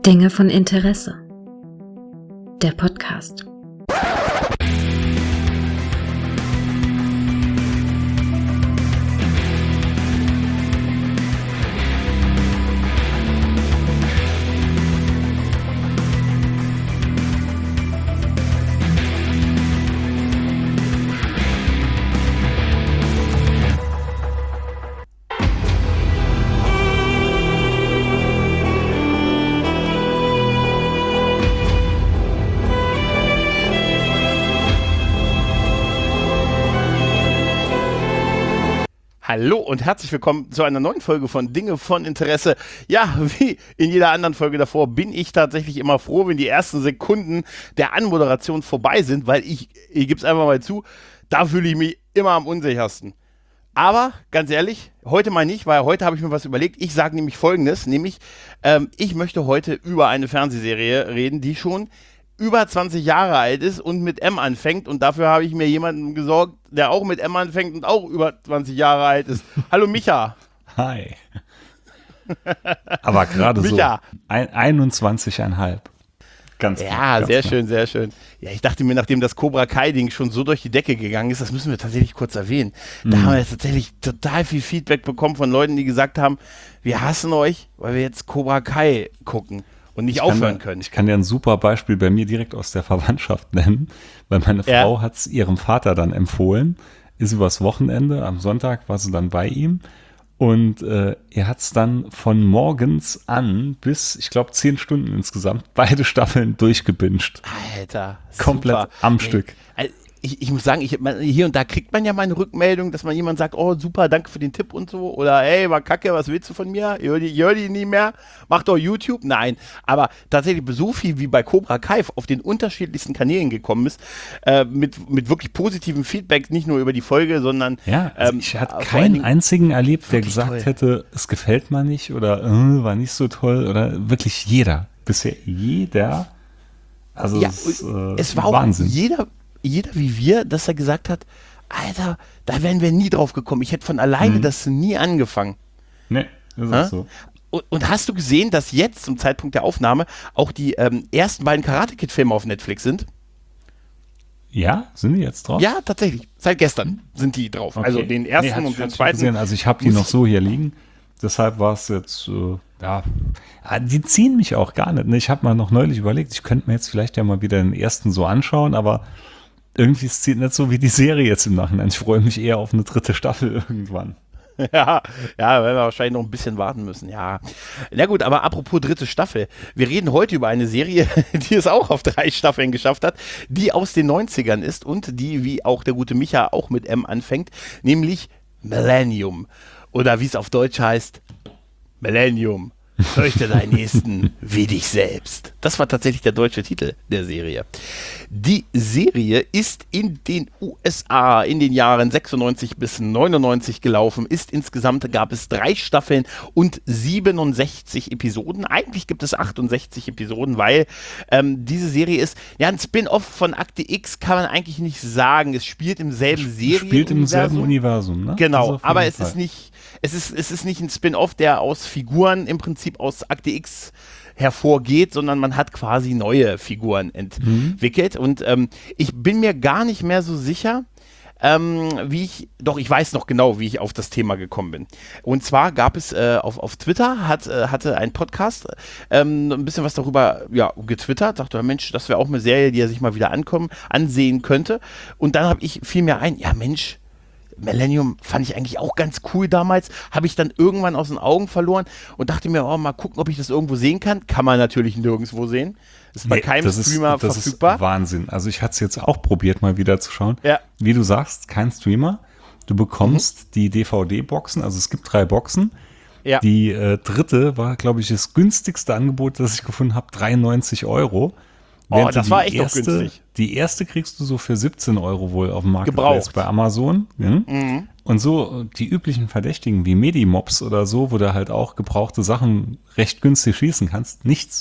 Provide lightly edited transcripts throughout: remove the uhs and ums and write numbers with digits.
Dinge von Interesse. Der Podcast. Hallo und herzlich willkommen zu einer neuen Folge von Dinge von Interesse. Ja, wie in jeder anderen Folge davor bin ich tatsächlich immer froh, wenn die ersten Sekunden der Anmoderation vorbei sind, weil ich gebe es einfach mal zu, da fühle ich mich immer am unsichersten. Aber ganz ehrlich, heute mal nicht, weil heute habe ich mir was überlegt. Ich sage nämlich Folgendes, nämlich ich möchte heute über eine Fernsehserie reden, die schon über 20 Jahre alt ist und mit M anfängt, und dafür habe ich mir jemanden gesorgt, der auch mit M anfängt und auch über 20 Jahre alt ist. Hallo Micha. Hi. Aber gerade so 21,5. Ganz ja, ganz sehr klar. schön, sehr schön. Ja, ich dachte mir, nachdem das Cobra Kai-Ding schon so durch die Decke gegangen ist, das müssen wir tatsächlich kurz erwähnen. Da haben wir jetzt tatsächlich total viel Feedback bekommen von Leuten, die gesagt haben, wir hassen euch, weil wir jetzt Cobra Kai gucken und nicht aufhören können. Ich kann dir ein super Beispiel bei mir direkt aus der Verwandtschaft nennen, weil meine Frau hat es ihrem Vater dann empfohlen, ist übers Wochenende, am Sonntag war sie dann bei ihm und er hat es dann von morgens an bis, ich glaube, 10 Stunden insgesamt, beide Staffeln durchgebinged. Alter, Komplett super. am Stück. Ich muss sagen, hier und da kriegt man ja mal eine Rückmeldung, dass man jemand sagt, oh super, danke für den Tipp und so, oder hey, war kacke, was willst du von mir? Hör die nie mehr, mach doch YouTube. Nein, aber tatsächlich so viel wie bei Cobra Kai auf den unterschiedlichsten Kanälen gekommen ist, mit wirklich positivem Feedback, nicht nur über die Folge, sondern ja, also ich hatte keinen einzigen erlebt, der gesagt toll hätte, es gefällt mir nicht oder war nicht so toll, oder wirklich jeder, bisher jeder, also ja, es war auch Wahnsinn. jeder wie wir, dass er gesagt hat, Alter, da wären wir nie drauf gekommen. Ich hätte von alleine das nie angefangen. Nee, ist auch so. Und hast du gesehen, dass jetzt zum Zeitpunkt der Aufnahme auch die ersten beiden Karate-Kid-Filme auf Netflix sind? Ja, sind die jetzt drauf? Ja, tatsächlich. Seit gestern sind die drauf. Okay. Also den ersten und den zweiten. Gesehen. Also ich habe die noch so hier liegen. Deshalb war es jetzt, die ziehen mich auch gar nicht. Ne? Ich habe mal noch neulich überlegt, ich könnte mir jetzt vielleicht ja mal wieder den ersten so anschauen, aber irgendwie es zieht nicht so wie die Serie jetzt im Nachhinein. Ich freue mich eher auf eine 3. Staffel irgendwann. Ja, werden wir wahrscheinlich noch ein bisschen warten müssen, ja. Na gut, aber apropos 3. Staffel. Wir reden heute über eine Serie, die es auch auf 3 Staffeln geschafft hat, die aus den 90ern ist und die, wie auch der gute Micha, auch mit M anfängt, nämlich Millennium. Oder wie es auf Deutsch heißt, Millennium. Fürchte deinen Nächsten wie dich selbst. Das war tatsächlich der deutsche Titel der Serie. Die Serie ist in den USA in den Jahren 96 bis 99 gelaufen. Insgesamt gab es 3 Staffeln und 67 Episoden. Eigentlich gibt es 68 Episoden, weil diese Serie ist, ja, ein Spin-off von Akte X kann man eigentlich nicht sagen. Es spielt im selben Serienuniversum. Spielt im selben Universum, ne? Genau, aber es ist nicht ein Spin-off, der aus Figuren im Prinzip aus Akte X hervorgeht, sondern man hat quasi neue Figuren entwickelt. Und ich bin mir gar nicht mehr so sicher, ich weiß noch genau, wie ich auf das Thema gekommen bin. Und zwar gab es auf Twitter, hatte ein Podcast ein bisschen was darüber getwittert, sagte, Mensch, das wäre auch eine Serie, die er sich mal wieder ansehen könnte. Und dann fiel mir ein, ja Mensch, Millennium fand ich eigentlich auch ganz cool damals, habe ich dann irgendwann aus den Augen verloren und dachte mir, mal gucken, ob ich das irgendwo sehen kann. Kann man natürlich nirgendwo sehen. Ist bei keinem Streamer verfügbar. Das ist Wahnsinn. Also ich hatte es jetzt auch probiert, mal wieder zu schauen. Ja. Wie du sagst, kein Streamer. Du bekommst die DVD-Boxen, also es gibt 3 Boxen. Ja. Die 3. war, glaube ich, das günstigste Angebot, das ich gefunden habe, 93 €. Das war echt noch günstig. Die erste kriegst du so für 17 € wohl auf dem Marketplace Gebraucht. bei Amazon. Und so die üblichen Verdächtigen wie Medimobs oder so, wo du halt auch gebrauchte Sachen recht günstig schießen kannst, nichts.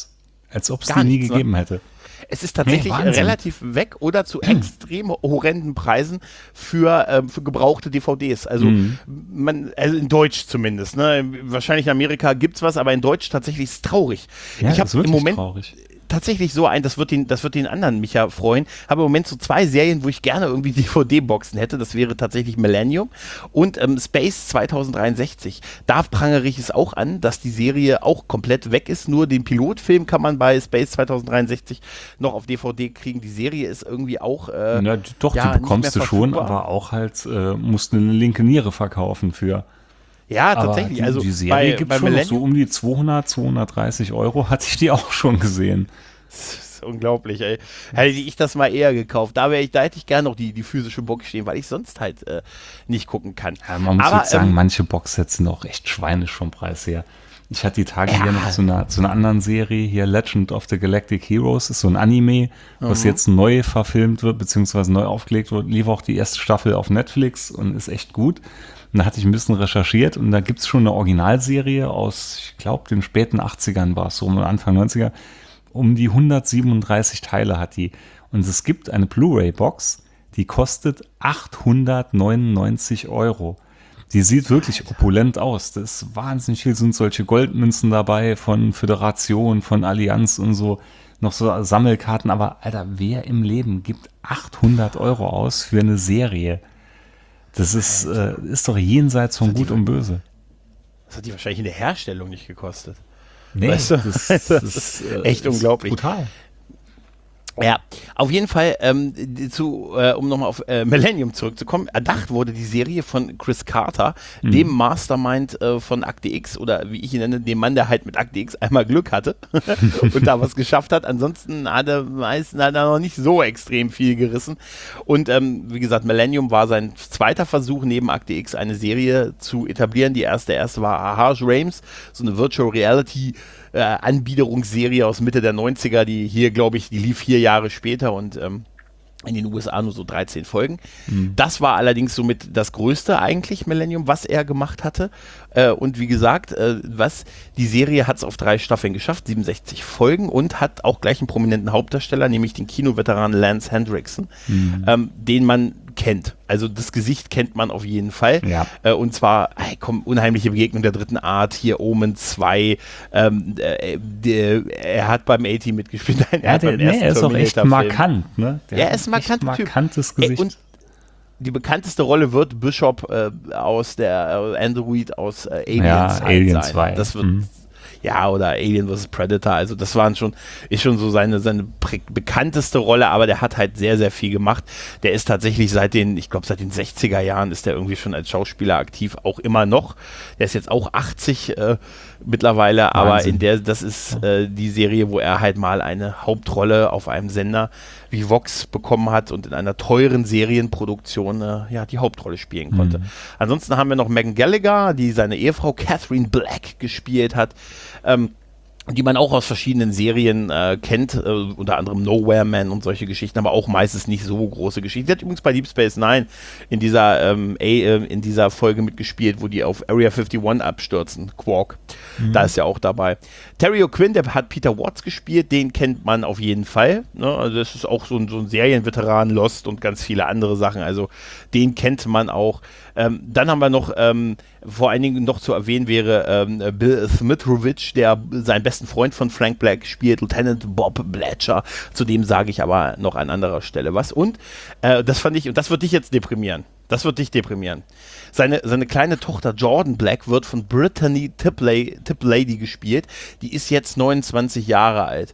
Als ob es die nie gegeben hätte. Es ist tatsächlich relativ weg oder zu extrem horrenden Preisen für gebrauchte DVDs. Also also in Deutsch zumindest. Ne? Wahrscheinlich in Amerika gibt's was, aber in Deutsch tatsächlich ist es traurig. Ja, ich habe im Moment traurig. Tatsächlich so das wird den anderen mich ja freuen. Habe im Moment so 2 Serien, wo ich gerne irgendwie DVD-Boxen hätte. Das wäre tatsächlich Millennium und Space 2063. Da prangere ich es auch an, dass die Serie auch komplett weg ist. Nur den Pilotfilm kann man bei Space 2063 noch auf DVD kriegen. Die Serie ist irgendwie auch die bekommst du schon, aber auch halt musst eine linke Niere verkaufen für. Ja, tatsächlich. Also die Serie gibt es schon noch so um die 200, 230 Euro, hatte ich die auch schon gesehen. Das ist unglaublich, ey. Hätte ich das mal eher gekauft. Da hätte ich gerne noch die physische Box stehen, weil ich sonst halt nicht gucken kann. Ja, man muss jetzt sagen, manche Boxsets sind auch echt schweinisch vom Preis her. Ich hatte die Tage hier noch zu einer anderen Serie, hier Legend of the Galactic Heroes, ist so ein Anime, was jetzt neu verfilmt wird, beziehungsweise neu aufgelegt wird. Lief auch die erste Staffel auf Netflix und ist echt gut. Und da hatte ich ein bisschen recherchiert und da gibt es schon eine Originalserie aus, ich glaube, den späten 80ern war es, so Anfang 90er. Um die 137 Teile hat die. Und es gibt eine Blu-ray-Box, die kostet 899 Euro. Die sieht wirklich opulent aus. Das ist wahnsinnig viel, sind solche Goldmünzen dabei von Föderation, von Allianz und so. Noch so Sammelkarten. Aber Alter, wer im Leben gibt 800 Euro aus für eine Serie? Das ist doch jenseits von Gut und Böse. Das hat die wahrscheinlich in der Herstellung nicht gekostet. Nee, weißt du? Das ist echt unglaublich. Brutal. Ja, auf jeden Fall, um nochmal auf Millennium zurückzukommen, erdacht wurde die Serie von Chris Carter, dem Mastermind von Akte X, oder wie ich ihn nenne, dem Mann, der halt mit Akte X einmal Glück hatte und da was geschafft hat. Ansonsten hat er noch nicht so extrem viel gerissen. Und wie gesagt, Millennium war sein zweiter Versuch, neben Akte X eine Serie zu etablieren. Der erste war Harsh Realms, so eine Virtual Reality Anbiederungsserie aus Mitte der 90er, die hier, glaube ich, die lief 4 Jahre später und in den USA nur so 13 Folgen. Das war allerdings somit das Größte eigentlich, Millennium, was er gemacht hatte. Und wie gesagt, die Serie hat es auf 3 Staffeln geschafft, 67 Folgen und hat auch gleich einen prominenten Hauptdarsteller, nämlich den Kinoveteran Lance Hendrickson, den man kennt. Also das Gesicht kennt man auf jeden Fall. Ja. Und zwar unheimliche Begegnung der dritten Art, hier Omen 2. Er hat beim A-Team mitgespielt. Er ist auch echt markant. Ne? Er ist ein markantes Gesicht. Und die bekannteste Rolle wird Bishop aus der Android aus Aliens Alien sein. 2. Das wird oder Alien vs. Predator, also das ist schon so seine bekannteste Rolle, aber der hat halt sehr, sehr viel gemacht. Der ist tatsächlich seit den 60er Jahren ist der irgendwie schon als Schauspieler aktiv, auch immer noch. Der ist jetzt auch 80 mittlerweile, aber das ist die Serie, wo er halt mal eine Hauptrolle auf einem Sender wie Vox bekommen hat und in einer teuren Serienproduktion die Hauptrolle spielen konnte. Ansonsten haben wir noch Megan Gallagher, die seine Ehefrau Catherine Black gespielt hat, die man auch aus verschiedenen Serien kennt, unter anderem Nowhere Man und solche Geschichten, aber auch meistens nicht so große Geschichten. Sie hat übrigens bei Deep Space Nine in dieser Folge mitgespielt, wo die auf Area 51 abstürzen, Quark. Da ist ja auch dabei. Terry O'Quinn, der hat Peter Watts gespielt, den kennt man auf jeden Fall. Ne? Also das ist auch so ein Serienveteran, Lost und ganz viele andere Sachen, also den kennt man auch. Dann haben wir noch, vor allen Dingen noch zu erwähnen wäre Bill Smitrovich, der seinen besten Freund von Frank Black spielt, Lieutenant Bob Blatcher. Zu dem sage ich aber noch an anderer Stelle was. Und das fand ich, und das wird dich jetzt deprimieren. Das wird dich deprimieren. Seine kleine Tochter Jordan Black wird von Brittany Tiplady gespielt. Die ist jetzt 29 Jahre alt.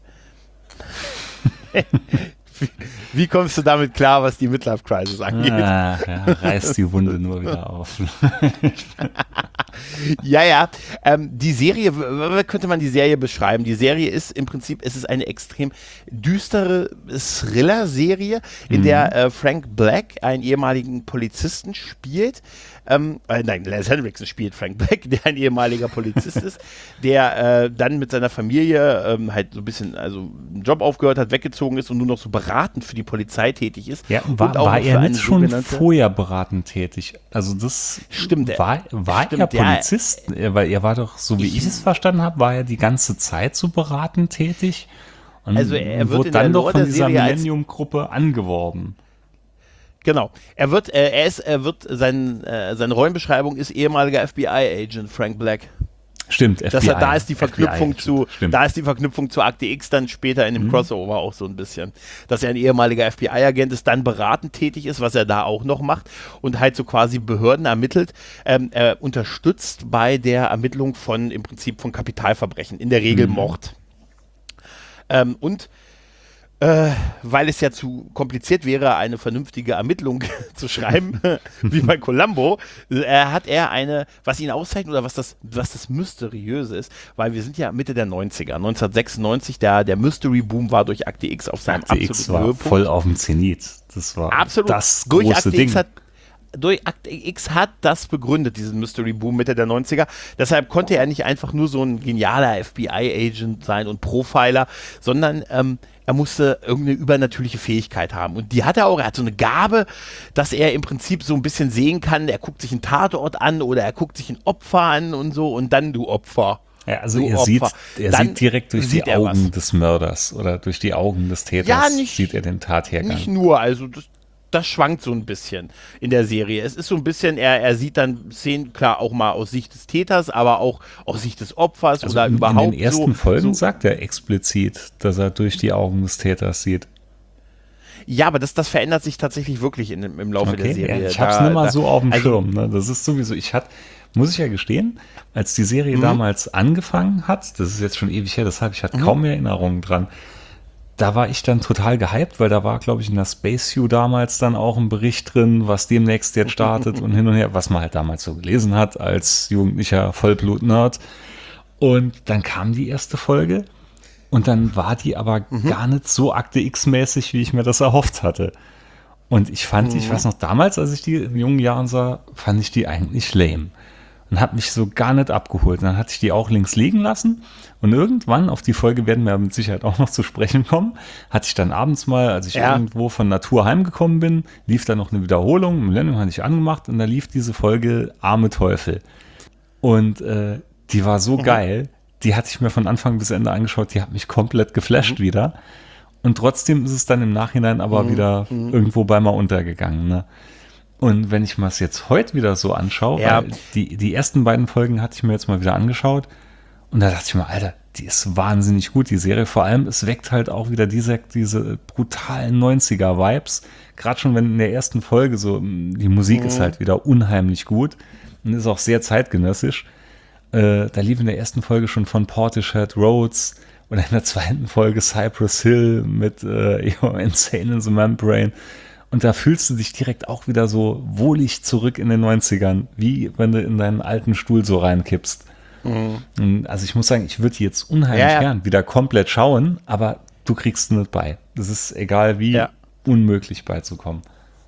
Wie kommst du damit klar, was die Midlife-Crisis angeht? Reißt die Wunde nur wieder auf. Die Serie, wie könnte man die Serie beschreiben? Die Serie ist im Prinzip, es ist eine extrem düstere Thriller-Serie, in der Frank Black einen ehemaligen Polizisten spielt, Nein, Lance Henriksen spielt Frank Black, der ein ehemaliger Polizist ist, der dann mit seiner Familie halt so ein bisschen, also einen Job aufgehört hat, weggezogen ist und nur noch so beratend für die Polizei tätig ist. Ja, und war er nicht schon vorher beratend tätig? Also das stimmt. War er Polizist? Weil er war doch, so wie ich es verstanden habe, war er die ganze Zeit so beratend tätig und also er wird wurde dann doch von dieser Millennium-Gruppe angeworben. Genau. Seine Rollenbeschreibung ist ehemaliger FBI-Agent Frank Black. Stimmt, FBI. Da ist die Verknüpfung zu Akte X dann später in dem Crossover auch so ein bisschen. Dass er ein ehemaliger FBI-Agent ist, dann beratend tätig ist, was er da auch noch macht und halt so quasi Behörden ermittelt, unterstützt bei der Ermittlung im Prinzip von Kapitalverbrechen, in der Regel Mord. Weil es ja zu kompliziert wäre, eine vernünftige Ermittlung zu schreiben, wie bei Columbo, hat er was ihn auszeichnet oder was das Mysteriöse ist, weil wir sind ja Mitte der 90er, 1996, der Mystery-Boom war durch Akte X auf seinem absoluten Höhepunkt. Akte X war voll auf dem Zenit. Das war absolut das große Ding. Durch Akte X hat das begründet, diesen Mystery-Boom Mitte der 90er. Deshalb konnte er nicht einfach nur so ein genialer FBI-Agent sein und Profiler, sondern er musste irgendeine übernatürliche Fähigkeit haben. Und die hat er auch. Er hat so eine Gabe, dass er im Prinzip so ein bisschen sehen kann, er guckt sich einen Tatort an oder er guckt sich ein Opfer an und so und dann du Opfer. Ja, also er sieht direkt durch die Augen des Mörders oder durch die Augen des Täters sieht er den Tathergang. Nicht nur, also das schwankt so ein bisschen in der Serie. Es ist so ein bisschen, er sieht dann Szenen, klar, auch mal aus Sicht des Täters, aber auch aus Sicht des Opfers also oder überhaupt so. In den ersten Folgen sagt er explizit, dass er durch die Augen des Täters sieht. Ja, aber das verändert sich tatsächlich wirklich im Laufe der Serie. Ja, ich hab's nicht mal so auf dem Schirm. Ne? Das ist sowieso, muss ich ja gestehen, als die Serie damals angefangen hat, das ist jetzt schon ewig her, deshalb ich hatte kaum mehr Erinnerungen dran. Da war ich dann total gehypt, weil da war, glaube ich, in der Space U damals dann auch ein Bericht drin, was demnächst jetzt startet und hin und her, was man halt damals so gelesen hat als jugendlicher Vollblut-Nerd. Und dann kam die erste Folge und dann war die aber gar nicht so Akte X-mäßig, wie ich mir das erhofft hatte. Und ich weiß noch, damals, als ich die in jungen Jahren sah, fand ich die eigentlich lame. Und habe mich so gar nicht abgeholt. Und dann hatte ich die auch links liegen lassen. Und irgendwann, auf die Folge werden wir mit Sicherheit auch noch zu sprechen kommen, hatte ich dann abends mal, als ich irgendwo von Natur heimgekommen bin, lief da noch eine Wiederholung. Millennium hatte ich angemacht und da lief diese Folge Arme Teufel. Und die war so geil. Die hatte ich mir von Anfang bis Ende angeschaut. Die hat mich komplett geflasht wieder. Und trotzdem ist es dann im Nachhinein aber wieder irgendwo bei mal untergegangen, ne? Und wenn ich mir das jetzt heute wieder so anschaue, weil die ersten beiden Folgen hatte ich mir jetzt mal wieder angeschaut und da dachte ich mir, Alter, die ist wahnsinnig gut, die Serie. Vor allem, es weckt halt auch wieder diese brutalen 90er-Vibes. Gerade schon, wenn in der ersten Folge so, die Musik ist halt wieder unheimlich gut und ist auch sehr zeitgenössisch. Da lief in der ersten Folge schon von Portishead Rhodes oder in der zweiten Folge Cypress Hill mit Insane in the Membrane. Und da fühlst du dich direkt auch wieder so wohlig zurück in den 90ern, wie wenn du in deinen alten Stuhl so reinkippst. Also ich muss sagen, ich würde die jetzt unheimlich gern wieder komplett schauen, aber du kriegst nicht bei. Das ist egal wie unmöglich beizukommen.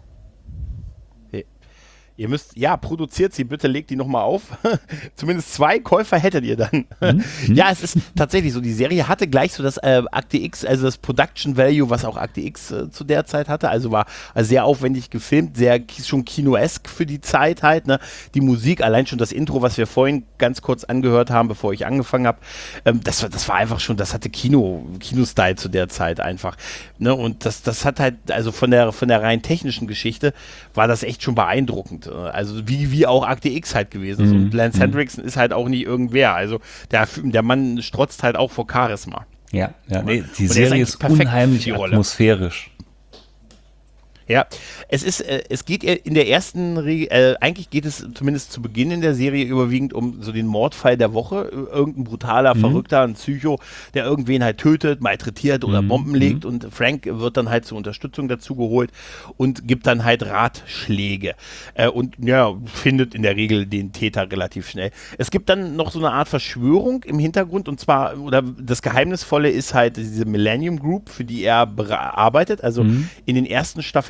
Ihr müsst, produziert sie, bitte legt die nochmal auf. Zumindest 2 Käufer hättet ihr dann. Ja, es ist tatsächlich so, die Serie hatte gleich so das Akte X, also das Production Value, was auch Akte X zu der Zeit hatte, also war sehr aufwendig gefilmt, schon kinoesk für die Zeit halt, ne? Die Musik, allein schon das Intro, was wir vorhin ganz kurz angehört haben, bevor ich angefangen habe, das war einfach schon, das hatte Kino-Style zu der Zeit einfach, ne? Und das hat halt, also von der rein technischen Geschichte war das echt schon beeindruckend. Also wie auch Akte X halt gewesen ist. Und Lance Henriksen ist halt auch nie irgendwer. Also der Mann strotzt halt auch vor Charisma. Ja, nee, die Serie ist unheimlich atmosphärisch. Ja, es geht in der ersten Regel, eigentlich geht es zumindest zu Beginn in der Serie überwiegend um so den Mordfall der Woche. Irgendein brutaler, Verrückter, ein Psycho, der irgendwen halt tötet, malträtiert oder Bomben legt und Frank wird dann halt zur Unterstützung dazu geholt und gibt dann halt Ratschläge und findet in der Regel den Täter relativ schnell. Es gibt dann noch so eine Art Verschwörung im Hintergrund und zwar, oder das Geheimnisvolle ist halt diese Millennium Group, für die er arbeitet. Also in den ersten Staffeln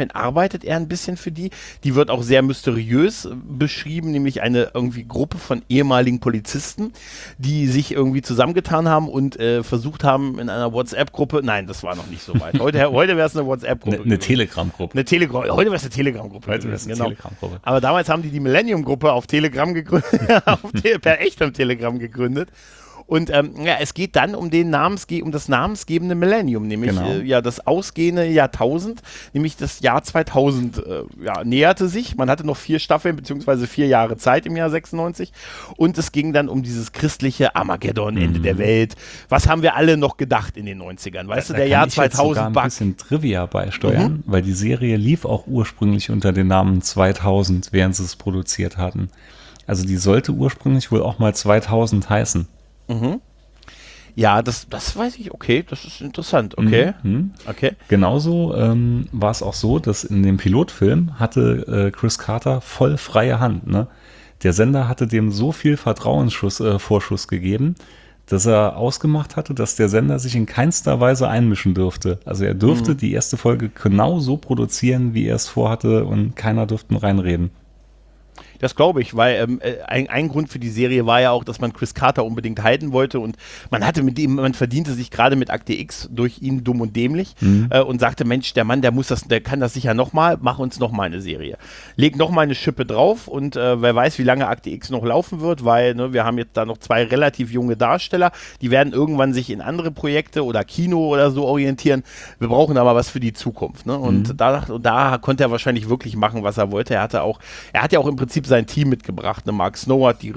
Anscheinend arbeitet er ein bisschen für die. Die wird auch sehr mysteriös beschrieben, nämlich eine irgendwie Gruppe von ehemaligen Polizisten, die sich irgendwie zusammengetan haben und versucht haben in einer WhatsApp-Gruppe, nein, das war noch nicht so weit. Heute wäre es eine WhatsApp-Gruppe. Eine Telegram-Gruppe. Heute wäre es eine Telegram-Gruppe. Telegram-Gruppe. Aber damals haben die Millennium-Gruppe auf Telegram gegründet, per echtem Telegram gegründet. Und es geht dann um das namensgebende Millennium, nämlich das ausgehende Jahrtausend, nämlich das Jahr 2000 näherte sich. Man hatte noch 4 Staffeln bzw. 4 Jahre Zeit im Jahr 96 und es ging dann um dieses christliche Armageddon, Ende der Welt. Was haben wir alle noch gedacht in den 90ern? Weißt du, der Jahr 2000 sogar ein bisschen Trivia beisteuern, weil die Serie lief auch ursprünglich unter dem Namen 2000, während sie es produziert hatten. Also die sollte ursprünglich wohl auch mal 2000 heißen. Ja, das weiß ich, okay, das ist interessant, okay. Okay. Genauso war es auch so, dass in dem Pilotfilm hatte Chris Carter voll freie Hand. Ne? Der Sender hatte dem so viel Vertrauensvorschuss gegeben, dass er ausgemacht hatte, dass der Sender sich in keinster Weise einmischen dürfte. Also er dürfte die erste Folge genau so produzieren, wie er es vorhatte und keiner dürfte reinreden. Das glaube ich, weil ein Grund für die Serie war ja auch, dass man Chris Carter unbedingt halten wollte und man verdiente sich gerade mit Akte X durch ihn dumm und dämlich und sagte, Mensch, der Mann, der kann das sicher nochmal, mach uns nochmal eine Serie. Leg nochmal eine Schippe drauf und wer weiß, wie lange Akte X noch laufen wird, weil wir haben jetzt da noch 2 relativ junge Darsteller, die werden irgendwann sich in andere Projekte oder Kino oder so orientieren. Wir brauchen aber was für die Zukunft. Ne? Und da konnte er wahrscheinlich wirklich machen, was er wollte. Er hat ja auch im Prinzip sein Team mitgebracht. Ne? Mark Snow hat die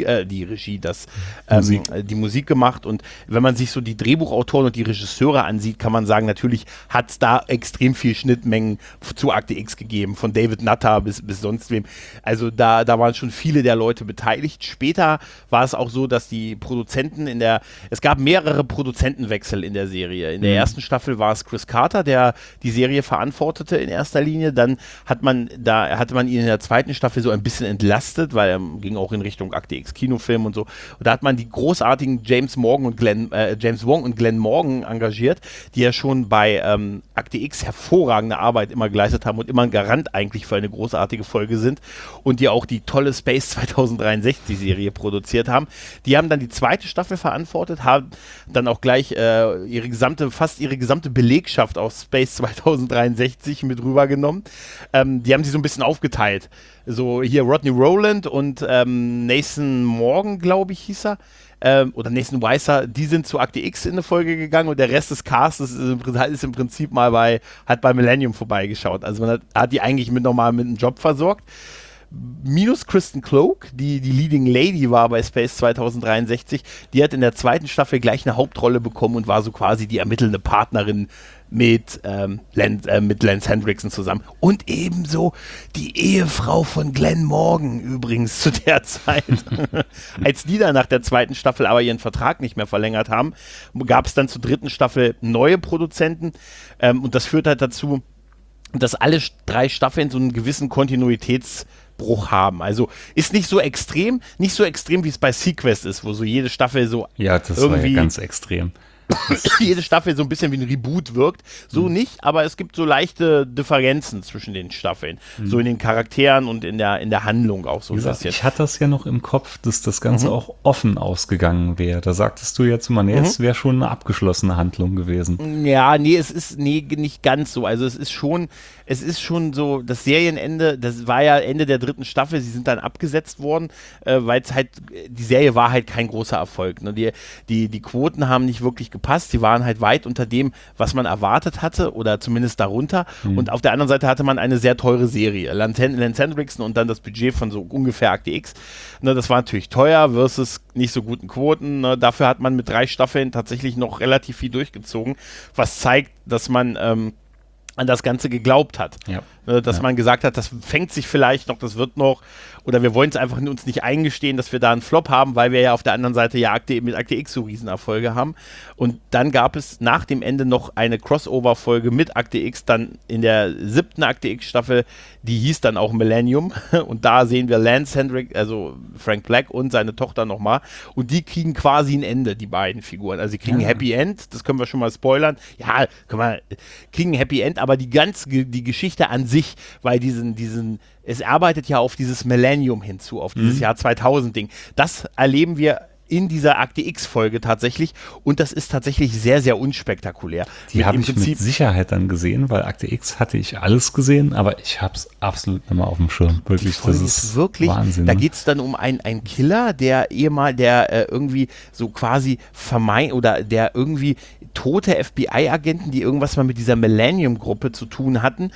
Musik gemacht und wenn man sich so die Drehbuchautoren und die Regisseure ansieht, kann man sagen, natürlich hat es da extrem viel Schnittmengen zu Akte X gegeben, von David Nutter bis sonst wem. Also da waren schon viele der Leute beteiligt. Später war es auch so, dass die Produzenten es gab mehrere Produzentenwechsel in der Serie. In der ersten Staffel war es Chris Carter, der die Serie verantwortete in erster Linie. Dann hatte man ihn in der zweiten Staffel so ein bisschen entlastet, weil er ging auch in Richtung Akte X Kinofilm und so. Und da hat man die großartigen James Wong und Glenn Morgan engagiert, die ja schon bei Akte X hervorragende Arbeit immer geleistet haben und immer ein Garant eigentlich für eine großartige Folge sind und die auch die tolle Space 2063 Serie produziert haben. Die haben dann die zweite Staffel verantwortet, haben dann auch gleich ihre gesamte Belegschaft aus Space 2063 mit rübergenommen. Die haben sie so ein bisschen aufgeteilt. So hier Rodney Rowland und Nathan Morgan, glaube ich, hieß er. Oder Nathan Weiser, die sind zu Akte X in eine Folge gegangen und der Rest des Castes ist im Prinzip mal bei Millennium vorbeigeschaut. Also man hat die eigentlich mit einem Job versorgt. Minus Kristen Cloak, die Leading Lady war bei Space 2063, die hat in der zweiten Staffel gleich eine Hauptrolle bekommen und war so quasi die ermittelnde Partnerin mit Lance Hendrickson zusammen. Und ebenso die Ehefrau von Glenn Morgan übrigens zu der Zeit. Als die dann nach der zweiten Staffel aber ihren Vertrag nicht mehr verlängert haben, gab es dann zur dritten Staffel neue Produzenten und das führt halt dazu, dass alle 3 Staffeln so einen gewissen Kontinuitätsbruch haben. Also ist nicht so extrem, wie es bei Sequest ist, wo so jede Staffel so das war ja ganz extrem. Jede Staffel so ein bisschen wie ein Reboot wirkt. So nicht, aber es gibt so leichte Differenzen zwischen den Staffeln. So in den Charakteren und in der Handlung auch so ein bisschen. Ich hatte das ja noch im Kopf, dass das Ganze auch offen ausgegangen wäre. Da sagtest du jetzt immer, es wäre schon eine abgeschlossene Handlung gewesen. Ja, es ist nicht ganz so. Also es ist schon so, das Serienende, das war ja Ende der 3. Staffel, sie sind dann abgesetzt worden, weil es halt, die Serie war halt kein großer Erfolg. Ne? Die Quoten haben nicht wirklich gepasst, sie waren halt weit unter dem, was man erwartet hatte oder zumindest darunter und auf der anderen Seite hatte man eine sehr teure Serie, Lance Hendrickson und dann das Budget von so ungefähr Akte X. Ne, das war natürlich teuer versus nicht so guten Quoten, ne? Dafür hat man mit 3 Staffeln tatsächlich noch relativ viel durchgezogen, was zeigt, dass man an das Ganze geglaubt hat. Ja. Dass man gesagt hat, das fängt sich vielleicht noch, das wird noch, oder wir wollen es einfach uns nicht eingestehen, dass wir da einen Flop haben, weil wir ja auf der anderen Seite ja mit Akte X so Riesenerfolge haben. Und dann gab es nach dem Ende noch eine Crossover-Folge mit Akte X, dann in der 7. Akte X-Staffel, die hieß dann auch Millennium. Und da sehen wir Lance Hendrick, also Frank Black und seine Tochter nochmal. Und die kriegen quasi ein Ende, die beiden Figuren. Also sie kriegen ein Happy End, das können wir schon mal spoilern. Ja, kriegen ein Happy End, aber die Geschichte an sich, weil es arbeitet ja auf dieses Millennium hinzu, auf dieses Jahr 2000-Ding. Das erleben wir in dieser Akte X-Folge tatsächlich und das ist tatsächlich sehr, sehr unspektakulär. Die habe ich mit Sicherheit dann gesehen, weil Akte X hatte ich alles gesehen, aber ich habe es absolut nicht mehr auf dem Schirm. Wirklich, das ist wirklich Wahnsinn. Da geht es dann um einen Killer, der irgendwie so quasi der irgendwie tote FBI-Agenten, die irgendwas mal mit dieser Millennium-Gruppe zu tun hatten,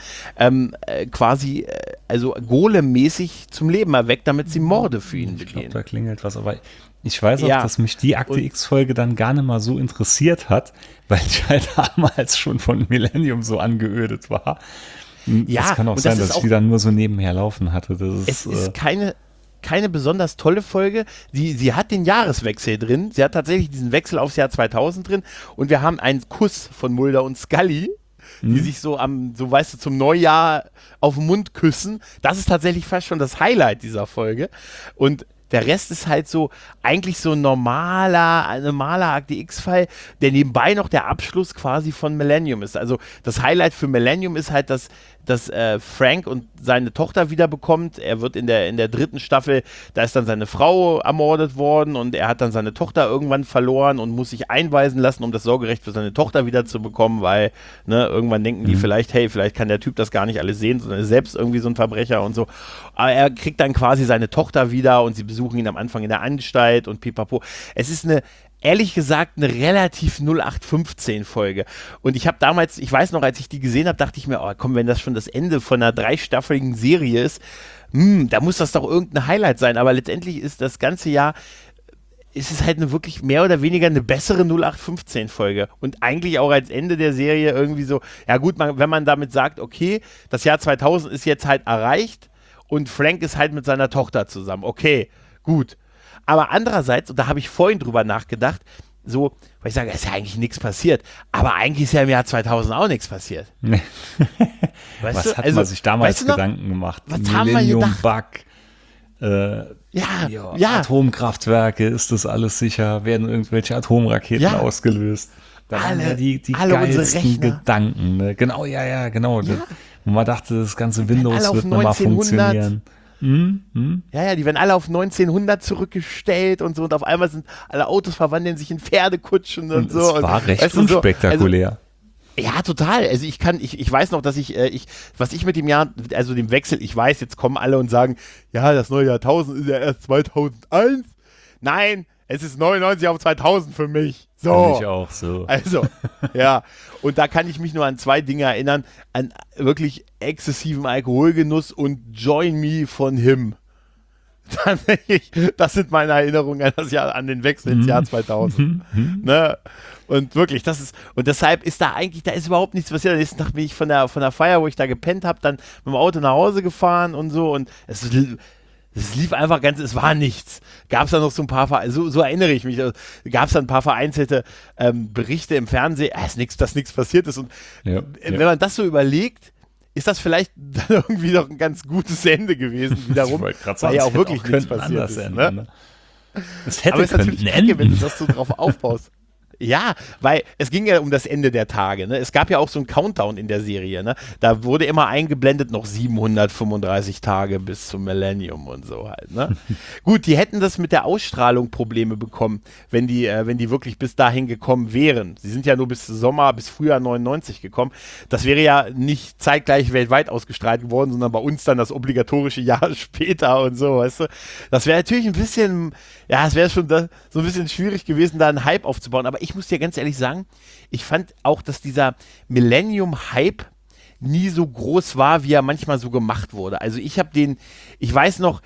also Golem-mäßig zum Leben erweckt, damit sie Morde für ihn begehen. Ich glaube, da klingelt was, aber ich weiß auch, dass mich die Akte X-Folge dann gar nicht mal so interessiert hat, weil ich halt damals schon von Millennium so angeödet war. Es kann auch sein, dass ich die dann nur so nebenher laufen hatte. Es ist keine besonders tolle Folge. Sie hat den Jahreswechsel drin. Sie hat tatsächlich diesen Wechsel aufs Jahr 2000 drin. Und wir haben einen Kuss von Mulder und Scully, die sich zum Neujahr auf den Mund küssen. Das ist tatsächlich fast schon das Highlight dieser Folge. Und der Rest ist halt so, eigentlich so ein normaler Akte X-Fall, der nebenbei noch der Abschluss quasi von Millennium ist. Also das Highlight für Millennium ist halt, dass Frank und seine Tochter wiederbekommt. Er wird in der 3. Staffel, da ist dann seine Frau ermordet worden und er hat dann seine Tochter irgendwann verloren und muss sich einweisen lassen, um das Sorgerecht für seine Tochter wiederzubekommen, weil irgendwann denken die vielleicht kann der Typ das gar nicht alles sehen, sondern ist selbst irgendwie so ein Verbrecher und so. Aber er kriegt dann quasi seine Tochter wieder und sie besuchen ihn am Anfang in der Anstalt und pipapo. Es ist ehrlich gesagt eine relativ 0815-Folge. Und ich weiß noch, als ich die gesehen habe, dachte ich mir, oh komm, wenn das schon das Ende von einer 3-staffeligen Serie ist, da muss das doch irgendein Highlight sein. Aber letztendlich ist das ganze Jahr, ist es halt wirklich mehr oder weniger eine bessere 0815-Folge. Und eigentlich auch als Ende der Serie irgendwie so, ja gut, wenn man damit sagt, okay, das Jahr 2000 ist jetzt halt erreicht und Frank ist halt mit seiner Tochter zusammen. Okay, gut. Aber andererseits, und da habe ich vorhin drüber nachgedacht, so, weil ich sage, es ist ja eigentlich nichts passiert, aber eigentlich ist ja im Jahr 2000 auch nichts passiert. Nee. Was hat man sich damals Gedanken gemacht? Was haben wir gedacht? Atomkraftwerke, ist das alles sicher? Werden irgendwelche Atomraketen ausgelöst? Da waren ja die geilsten Gedanken. Ne? Genau, genau. Ja. Und man dachte, das ganze Windows wird nochmal funktionieren. Ja, die werden alle auf 1900 zurückgestellt und so und auf einmal sind alle Autos verwandeln sich in Pferdekutschen und so. Das war recht unspektakulär. Ja, total. Also ich weiß noch, dass was ich mit dem Jahr, also dem Wechsel, ich weiß, jetzt kommen alle und sagen, ja, das neue Jahrtausend ist ja erst 2001. Nein, es ist 99 auf 2000 für mich. So. Für mich auch so. Also, ja. Und da kann ich mich nur an 2 Dinge erinnern. An wirklich exzessiven Alkoholgenuss und Join Me von Him. Tatsächlich, das sind meine Erinnerungen an das Jahr, an den Wechsel ins Jahr 2000. Ne? Und wirklich, und deshalb ist da ist überhaupt nichts passiert. Am nächsten Tag bin ich von der Feier, wo ich da gepennt habe, dann mit dem Auto nach Hause gefahren und so und es lief einfach es war nichts. Gab es da noch so ein paar, so erinnere ich mich, gab es da ein paar vereinzelte Berichte im Fernsehen, dass nichts passiert ist. Und wenn man das so überlegt, ist das vielleicht dann irgendwie noch ein ganz gutes Ende gewesen wiederum. Ich wollte gerade sagen, ja auch wirklich nichts passiert ist. Enden, ne? Es hätte aber es ist natürlich kacke, wenn du das so drauf aufbaust. Ja, weil es ging ja um das Ende der Tage. Ne? Es gab ja auch so einen Countdown in der Serie. Ne? Da wurde immer eingeblendet, noch 735 Tage bis zum Millennium und so halt. Ne? Gut, die hätten das mit der Ausstrahlung Probleme bekommen, wenn die wirklich bis dahin gekommen wären. Sie sind ja nur bis Frühjahr 99 gekommen. Das wäre ja nicht zeitgleich weltweit ausgestrahlt geworden, sondern bei uns dann das obligatorische Jahr später und so, weißt du. Das wäre natürlich ein bisschen, es wäre schon so ein bisschen schwierig gewesen, da einen Hype aufzubauen. Aber ich muss dir ganz ehrlich sagen, ich fand auch, dass dieser Millennium-Hype nie so groß war, wie er manchmal so gemacht wurde. Also ich weiß noch,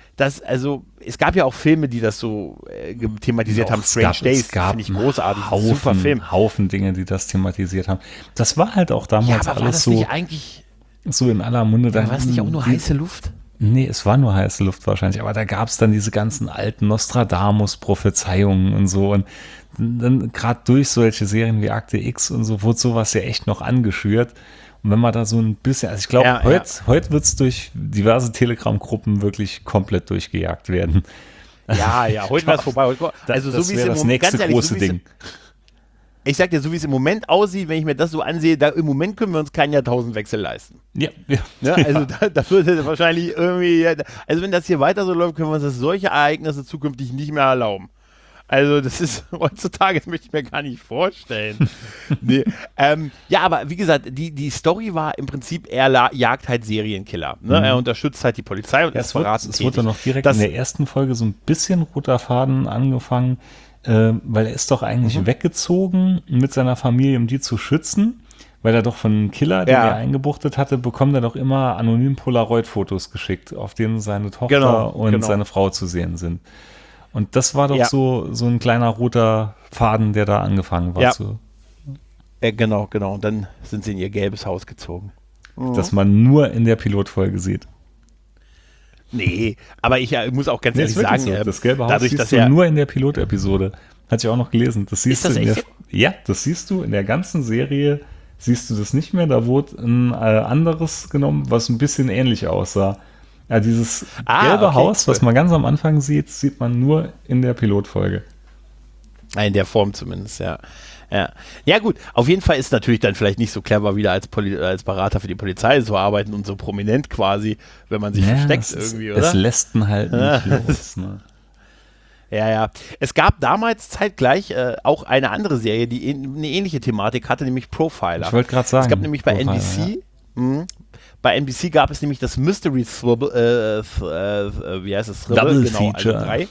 es gab ja auch Filme, die das so thematisiert haben. Strange Days, finde ich großartig. Super Film. Haufen Dinge, die das thematisiert haben. Das war halt auch damals alles so. Nicht eigentlich so in aller Munde. War es nicht auch nur heiße Luft? Nee, es war nur heiße Luft wahrscheinlich, aber da gab es dann diese ganzen alten Nostradamus-Prophezeiungen und so und dann gerade durch solche Serien wie Akte X und so wurde sowas ja echt noch angeschürt und wenn man da so ein bisschen, also ich glaube, heute wird es durch diverse Telegram-Gruppen wirklich komplett durchgejagt werden. Ja, heute war es vorbei. Also das wäre das nächste große Ding. Ich sag dir, so wie es im Moment aussieht, wenn ich mir das so ansehe, im Moment können wir uns keinen Jahrtausendwechsel leisten. Ja. Also da würde wahrscheinlich irgendwie, also wenn das hier weiter so läuft, können wir uns solche Ereignisse zukünftig nicht mehr erlauben. Also das ist heutzutage, das möchte ich mir gar nicht vorstellen. Nee. Ja, aber wie gesagt, die Story war im Prinzip, er jagt halt Serienkiller. Ne? Er unterstützt halt die Polizei und es wurde noch direkt in der ersten Folge so ein bisschen roter Faden angefangen, weil er ist doch eigentlich weggezogen mit seiner Familie, um die zu schützen, weil er doch von einem Killer, den er eingebuchtet hatte, bekommt er doch immer anonym Polaroid-Fotos geschickt, auf denen seine Tochter und seine Frau zu sehen sind. Und das war doch so ein kleiner roter Faden, der da angefangen war. Ja. Genau. Und dann sind sie in ihr gelbes Haus gezogen. Das man nur in der Pilotfolge sieht. Nee, aber ich muss auch ganz ehrlich sagen, so. Das gelbe Haus dadurch, siehst dass du nur in der Pilotepisode. Hatte ich auch noch gelesen. Das siehst ist das du das siehst du in der ganzen Serie, siehst du das nicht mehr. Da wurde ein anderes genommen, was ein bisschen ähnlich aussah. Ja, dieses gelbe Haus, was man ganz am Anfang sieht man nur in der Pilotfolge. In der Form zumindest, ja. Ja gut, auf jeden Fall ist natürlich dann vielleicht nicht so clever, wieder als Berater für die Polizei zu arbeiten und so prominent quasi, wenn man sich versteckt irgendwie, oder? Es lässt ihn halt nicht los, ne? Ja. Es gab damals zeitgleich auch eine andere Serie, die eine ähnliche Thematik hatte, nämlich Profiler. Ich wollte gerade sagen. Es gab nämlich bei NBC, bei NBC gab es nämlich das Mystery Thriller, wie heißt es? Double Feature. Also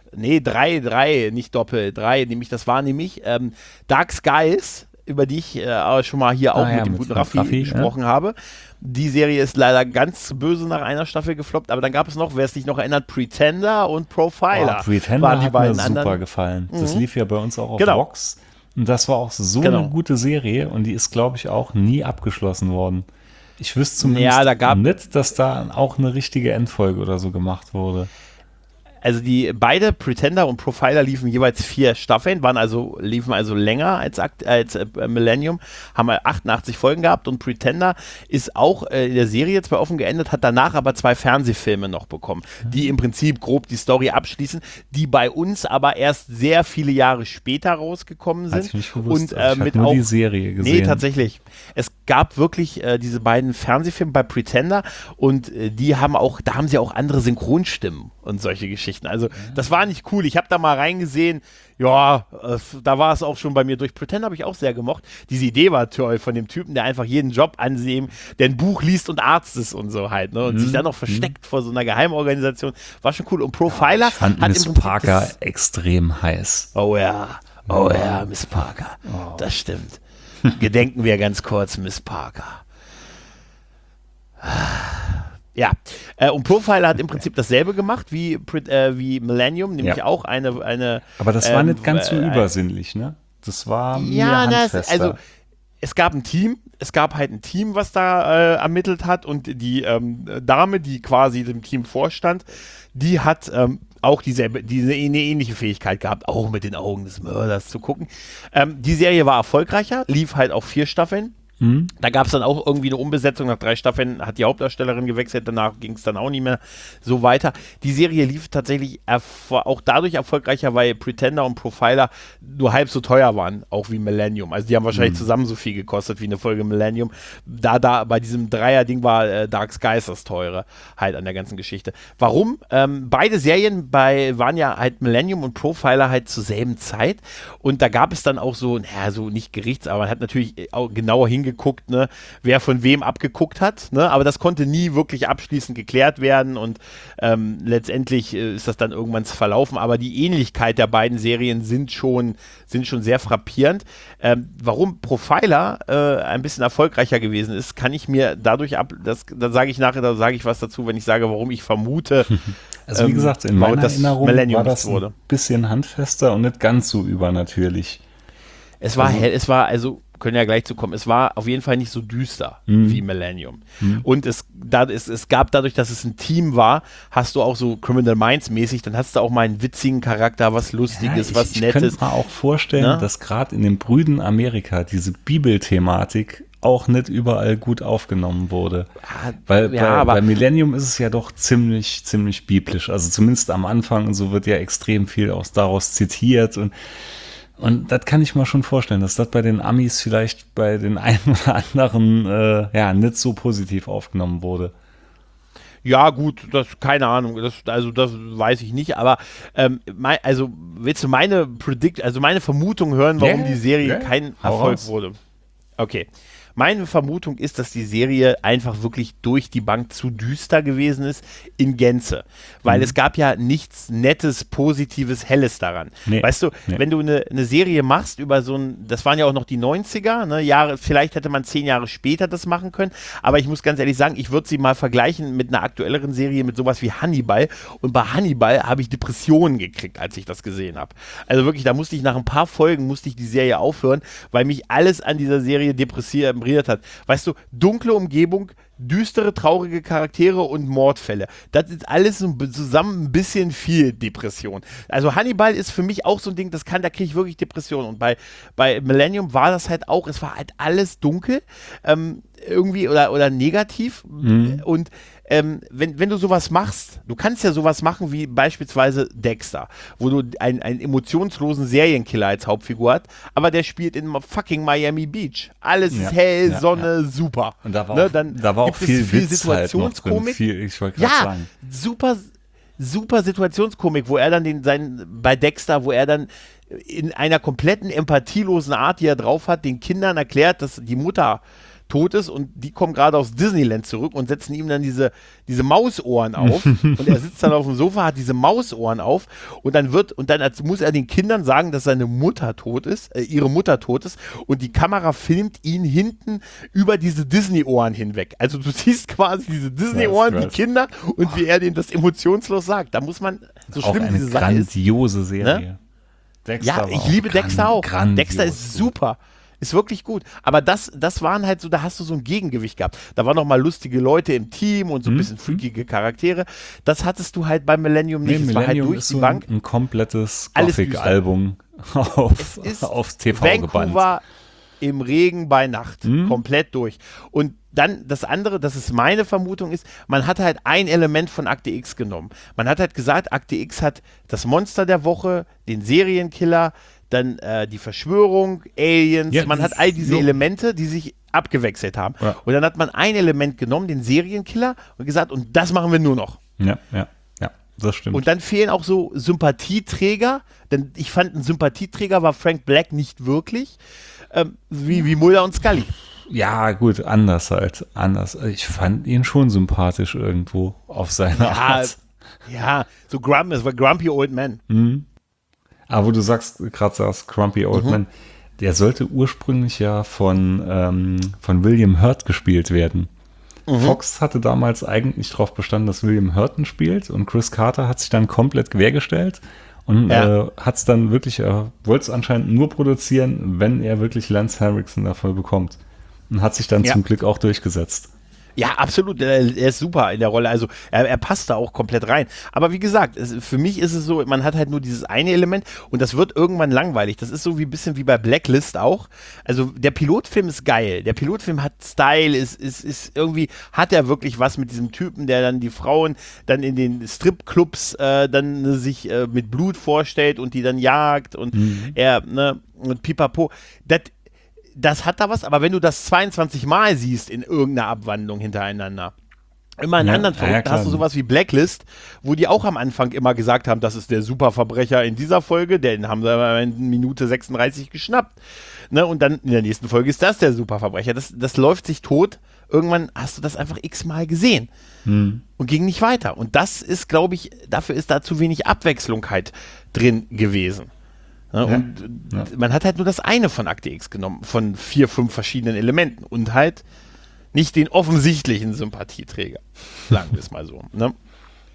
3, nicht Doppel, 3, das war nämlich Dark Skies, über die ich schon mal hier auch mit dem guten Raffi gesprochen habe. Die Serie ist leider ganz böse nach einer Staffel gefloppt, aber dann gab es noch, wer es sich noch erinnert, Pretender und Profiler. Pretender waren die hat beiden mir super anderen gefallen. Das lief ja bei uns auch auf Vox. Und das war auch so eine gute Serie und die ist, glaube ich, auch nie abgeschlossen worden. Ich wüsste zumindest nicht, dass da auch eine richtige Endfolge oder so gemacht wurde. Also beide Pretender und Profiler liefen jeweils 4 Staffeln, liefen also länger als Millennium, haben 88 Folgen gehabt und Pretender ist auch in der Serie zwar offen geendet, hat danach aber 2 Fernsehfilme noch bekommen, die im Prinzip grob die Story abschließen, die bei uns aber erst sehr viele Jahre später rausgekommen sind. Ich nicht gewusst, und ich habe nur die Serie gesehen. Nee, tatsächlich. Es gab wirklich diese beiden Fernsehfilme bei Pretender und da haben sie auch andere Synchronstimmen und solche Geschichten. Also das war nicht cool. Ich habe da mal reingesehen. Ja, da war es auch schon bei mir durch. Pretender habe ich auch sehr gemocht. Diese Idee war toll von dem Typen, der einfach jeden Job ansehen, der ein Buch liest und Arzt ist und so halt. Ne? Und sich dann noch versteckt vor so einer Geheimorganisation. War schon cool. Und Profiler ich fand Miss Parker extrem heiß. Oh ja, Miss Parker. Oh. Das stimmt. Gedenken wir ganz kurz, Miss Parker. Ja, und Profiler hat im Prinzip dasselbe gemacht wie Millennium, nämlich auch eine. Aber das war nicht ganz so übersinnlich, ne? Das war mehr handfester. Es gab ein Team, was da ermittelt hat und die Dame, die quasi dem Team vorstand, die hat auch eine ähnliche Fähigkeit gehabt, auch mit den Augen des Mörders zu gucken. Die Serie war erfolgreicher, lief halt auch 4 Staffeln. Da gab es dann auch irgendwie eine Umbesetzung. Nach 3 Staffeln hat die Hauptdarstellerin gewechselt, danach ging es dann auch nicht mehr so weiter. Die Serie lief tatsächlich auch dadurch erfolgreicher, weil Pretender und Profiler nur halb so teuer waren, auch wie Millennium. Also die haben wahrscheinlich zusammen so viel gekostet wie eine Folge Millennium. Da bei diesem Dreier-Ding war Dark Skies das teure halt an der ganzen Geschichte. Warum? Beide Serien waren ja halt Millennium und Profiler halt zur selben Zeit und da gab es dann auch so nicht Gerichts, aber man hat natürlich auch genauer hingeguckt, ne, wer von wem abgeguckt hat, ne, aber das konnte nie wirklich abschließend geklärt werden und letztendlich ist das dann irgendwann verlaufen, aber die Ähnlichkeit der beiden Serien sind schon sehr frappierend. Warum Profiler ein bisschen erfolgreicher gewesen ist, kann ich mir dadurch da sage ich was dazu, wenn ich sage, warum ich vermute. Also wie gesagt, in meiner Erinnerung war das ein bisschen handfester und nicht ganz so übernatürlich. Es war also können ja gleich zu kommen, es war auf jeden Fall nicht so düster wie Millennium. Und es gab dadurch, dass es ein Team war, hast du auch so Criminal Minds mäßig, dann hast du auch mal einen witzigen Charakter, was Lustiges, was Nettes. Ich könnte mir auch vorstellen, dass gerade in den Brüden Amerika diese Bibelthematik auch nicht überall gut aufgenommen wurde. Weil bei Millennium ist es ja doch ziemlich biblisch. Also zumindest am Anfang, so wird ja extrem viel daraus zitiert und das kann ich mir schon vorstellen, dass das bei den Amis vielleicht bei den einen oder anderen nicht so positiv aufgenommen wurde. Ja, gut, keine Ahnung, das weiß ich nicht, aber willst du meine Vermutung hören, warum die Serie kein Erfolg wurde? Okay. Meine Vermutung ist, dass die Serie einfach wirklich durch die Bank zu düster gewesen ist in Gänze. Weil es gab ja nichts Nettes, Positives, Helles daran. Nee. Weißt du, wenn du eine Serie machst über das waren ja auch noch die 90er, ne, Jahre, vielleicht hätte man 10 Jahre später das machen können, aber ich muss ganz ehrlich sagen, ich würde sie mal vergleichen mit einer aktuelleren Serie, mit sowas wie Hannibal. Und bei Hannibal habe ich Depressionen gekriegt, als ich das gesehen habe. Also wirklich, da musste ich nach ein paar Folgen die Serie aufhören, weil mich alles an dieser Serie depressiert hat. Weißt du, dunkle Umgebung, düstere, traurige Charaktere und Mordfälle. Das ist alles zusammen ein bisschen viel Depression. Also Hannibal ist für mich auch so ein Ding, da kriege ich wirklich Depressionen. Und bei Millennium war das halt auch, es war halt alles dunkel, irgendwie oder negativ. Und wenn du sowas machst, du kannst ja sowas machen wie beispielsweise Dexter, wo du einen emotionslosen Serienkiller als Hauptfigur hast, aber der spielt in fucking Miami Beach. Alles ist hell, Sonne, super. Und da war auch viel Situationskomik. Ich wollte gerade sagen. Super Situationskomik, wo er dann bei Dexter, wo er dann in einer kompletten empathielosen Art, die er drauf hat, den Kindern erklärt, dass die Mutter tot ist und die kommen gerade aus Disneyland zurück und setzen ihm dann diese Mausohren auf und er sitzt dann auf dem Sofa, hat diese Mausohren auf und dann muss er den Kindern sagen, dass seine Mutter tot ist, ihre Mutter tot ist und die Kamera filmt ihn hinten über diese Disney-Ohren hinweg. Also du siehst quasi diese Disney-Ohren, die Kinder und wie er denen das emotionslos sagt. Da muss man, so auch schlimm eine diese Sache ist. Grandiose Serie. Ne? Dexter ich liebe Dexter auch. Dexter ist super. Ist wirklich gut. Aber das waren halt so, da hast du so ein Gegengewicht gehabt. Da waren noch mal lustige Leute im Team und so ein bisschen freakige Charaktere. Das hattest du halt bei Millennium nicht. Es war halt durch die Bank. Ein komplettes Gothic-Album auf TV Vancouver gebannt. Im Regen bei Nacht. Komplett durch. Und dann das andere, das ist meine Vermutung, ist, man hat halt ein Element von Akte X genommen. Man hat halt gesagt, Akte X hat das Monster der Woche, den Serienkiller, dann die Verschwörung, Aliens, man hat all diese Elemente, die sich abgewechselt haben. Ja. Und dann hat man ein Element genommen, den Serienkiller, und gesagt, und das machen wir nur noch. Ja, das stimmt. Und dann fehlen auch so Sympathieträger, denn ich fand, ein Sympathieträger war Frank Black nicht wirklich, wie Mulder und Scully. Ja, gut, anders. Ich fand ihn schon sympathisch irgendwo auf seine Art. Ja, so Grumpy Old Man. Aber wo du gerade sagst, Grumpy Old Man, der sollte ursprünglich ja von William Hurt gespielt werden. Fox hatte damals eigentlich darauf bestanden, dass William Hurt ihn spielt und Chris Carter hat sich dann komplett quergestellt und hat es dann wirklich, wollte es anscheinend nur produzieren, wenn er wirklich Lance Henriksen dafür bekommt. Und hat sich dann zum Glück auch durchgesetzt. Ja, absolut. Er ist super in der Rolle. Also er passt da auch komplett rein. Aber wie gesagt, für mich ist es so, man hat halt nur dieses eine Element und das wird irgendwann langweilig. Das ist so ein bisschen wie bei Blacklist auch. Also der Pilotfilm ist geil. Der Pilotfilm hat Style, ist irgendwie, hat er wirklich was mit diesem Typen, der dann die Frauen dann in den Stripclubs dann sich mit Blut vorstellt und die dann jagt und und pipapo. Das hat da was, aber wenn du das 22 Mal siehst in irgendeiner Abwandlung hintereinander, immer in anderen Verrückten hast du sowas wie Blacklist, wo die auch am Anfang immer gesagt haben, das ist der Superverbrecher in dieser Folge, den haben sie in Minute 36 geschnappt. Ne? Und dann in der nächsten Folge ist das der Superverbrecher. Das läuft sich tot. Irgendwann hast du das einfach x-mal gesehen und ging nicht weiter. Und das ist, glaube ich, dafür ist da zu wenig Abwechslung halt drin gewesen. Ja, und man hat halt nur das eine von Akte X genommen, von 4, 5 verschiedenen Elementen und halt nicht den offensichtlichen Sympathieträger, sagen wir es mal so. Ne?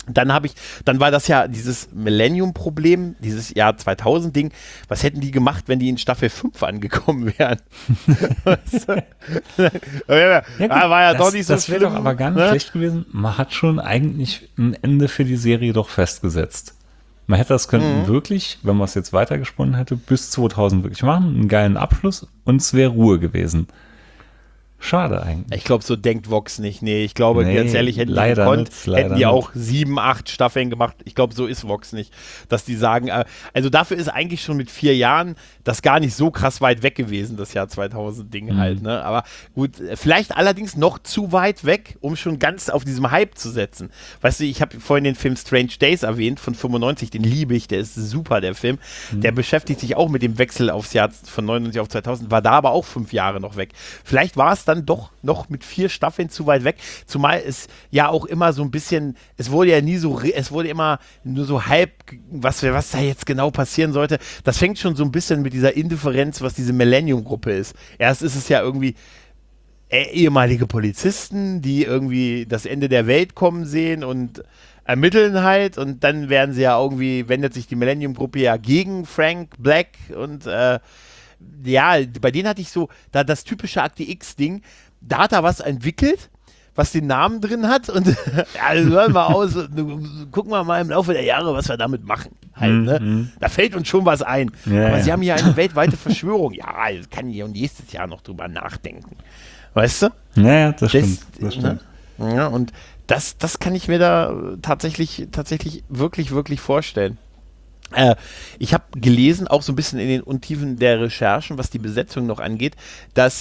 Dann war das ja dieses Millennium-Problem, dieses Jahr 2000-Ding. Was hätten die gemacht, wenn die in Staffel 5 angekommen wären? Weißt du? War ja doch nicht so das wäre doch aber gar nicht schlecht gewesen. Man hat schon eigentlich ein Ende für die Serie doch festgesetzt. Man hätte das können wirklich, wenn man es jetzt weitergesponnen hätte, bis 2000 wirklich machen, einen geilen Abschluss und es wäre Ruhe gewesen. Schade eigentlich. Ich glaube, so denkt Vox nicht. Nee, ich glaube, ganz ehrlich, hätten die gekonnt, hätten die auch 7, 8 Staffeln gemacht. Ich glaube, so ist Vox nicht. Dass die sagen, also dafür ist eigentlich schon mit 4 Jahren das gar nicht so krass weit weg gewesen, das Jahr 2000-Ding halt. Ne? Aber gut, vielleicht allerdings noch zu weit weg, um schon ganz auf diesem Hype zu setzen. Weißt du, ich habe vorhin den Film Strange Days erwähnt, von 95, den liebe ich, der ist super, der Film. Der beschäftigt sich auch mit dem Wechsel aufs Jahr von 99 auf 2000, war da aber auch 5 Jahre noch weg. Vielleicht war es dann doch noch mit 4 Staffeln zu weit weg, zumal es ja auch immer so ein bisschen, es wurde immer nur so halb, was da jetzt genau passieren sollte. Das fängt schon so ein bisschen mit dieser Indifferenz, was diese Millennium-Gruppe ist. Erst ist es ja irgendwie ehemalige Polizisten, die irgendwie das Ende der Welt kommen sehen und ermitteln halt, und dann werden sie ja irgendwie, wendet sich die Millennium-Gruppe ja gegen Frank Black und ja, bei denen hatte ich so, da das typische Akte X-Ding, da hat er was entwickelt, was den Namen drin hat, und ja, hören wir aus, gucken wir mal im Laufe der Jahre, was wir damit machen. Halt, ne? Da fällt uns schon was ein. Ja, aber sie haben hier eine weltweite Verschwörung. Ja, das kann ich nächstes Jahr noch drüber nachdenken. Weißt du? Ja, das stimmt. Das stimmt. Ne? Ja, und das kann ich mir da tatsächlich wirklich, wirklich vorstellen. Ich habe gelesen, auch so ein bisschen in den Untiefen der Recherchen, was die Besetzung noch angeht, dass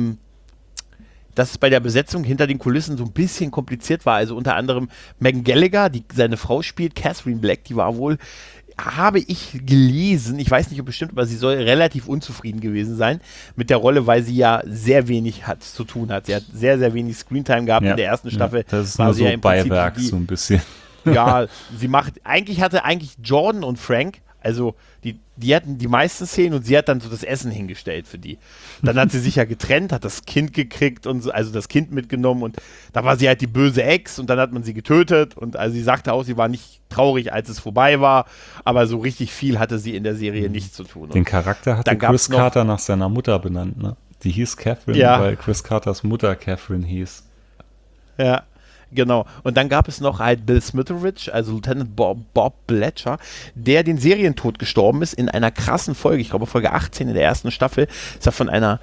es bei der Besetzung hinter den Kulissen so ein bisschen kompliziert war. Also unter anderem Megan Gallagher, die seine Frau spielt, Catherine Black, die war wohl, habe ich gelesen, ich weiß nicht, ob bestimmt, aber sie soll relativ unzufrieden gewesen sein mit der Rolle, weil sie ja sehr wenig zu tun hat. Sie hat sehr, sehr wenig Screentime gehabt in der ersten Staffel. Das ist nur so ja Beiwerk, so ein bisschen. Ja, hatte Jordan und Frank, also die hatten die meisten Szenen, und sie hat dann so das Essen hingestellt für die. Dann hat sie sich ja getrennt, hat das Kind gekriegt und so, also das Kind mitgenommen, und da war sie halt die böse Ex, und dann hat man sie getötet, und also sie sagte auch, sie war nicht traurig, als es vorbei war, aber so richtig viel hatte sie in der Serie nicht zu tun. Den Charakter hatte Chris Carter nach seiner Mutter benannt, ne? Die hieß Catherine, weil Chris Carters Mutter Catherine hieß. Ja. Genau. Und dann gab es noch halt Bill Smithridge, also Lieutenant Bob Bletcher, der den Serientod gestorben ist in einer krassen Folge. Ich glaube, Folge 18 in der ersten Staffel. Ist er von einer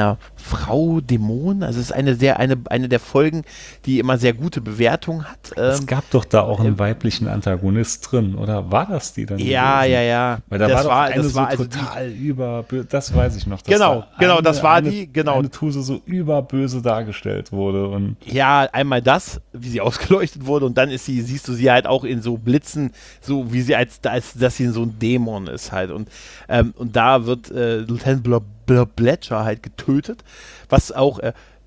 Frau Dämon. Also es ist eine der Folgen, die immer sehr gute Bewertung hat. Es gab doch da auch einen weiblichen Antagonist drin, oder war das die dann? Ja. Weil da war total das weiß ich noch. Das war die. Eine Tuse so überböse dargestellt wurde. Und ja, einmal das, wie sie ausgeleuchtet wurde, und dann siehst du sie halt auch in so Blitzen, so wie sie als dass sie so ein Dämon ist halt, und da wird Lieutenant Bletcher halt getötet, was auch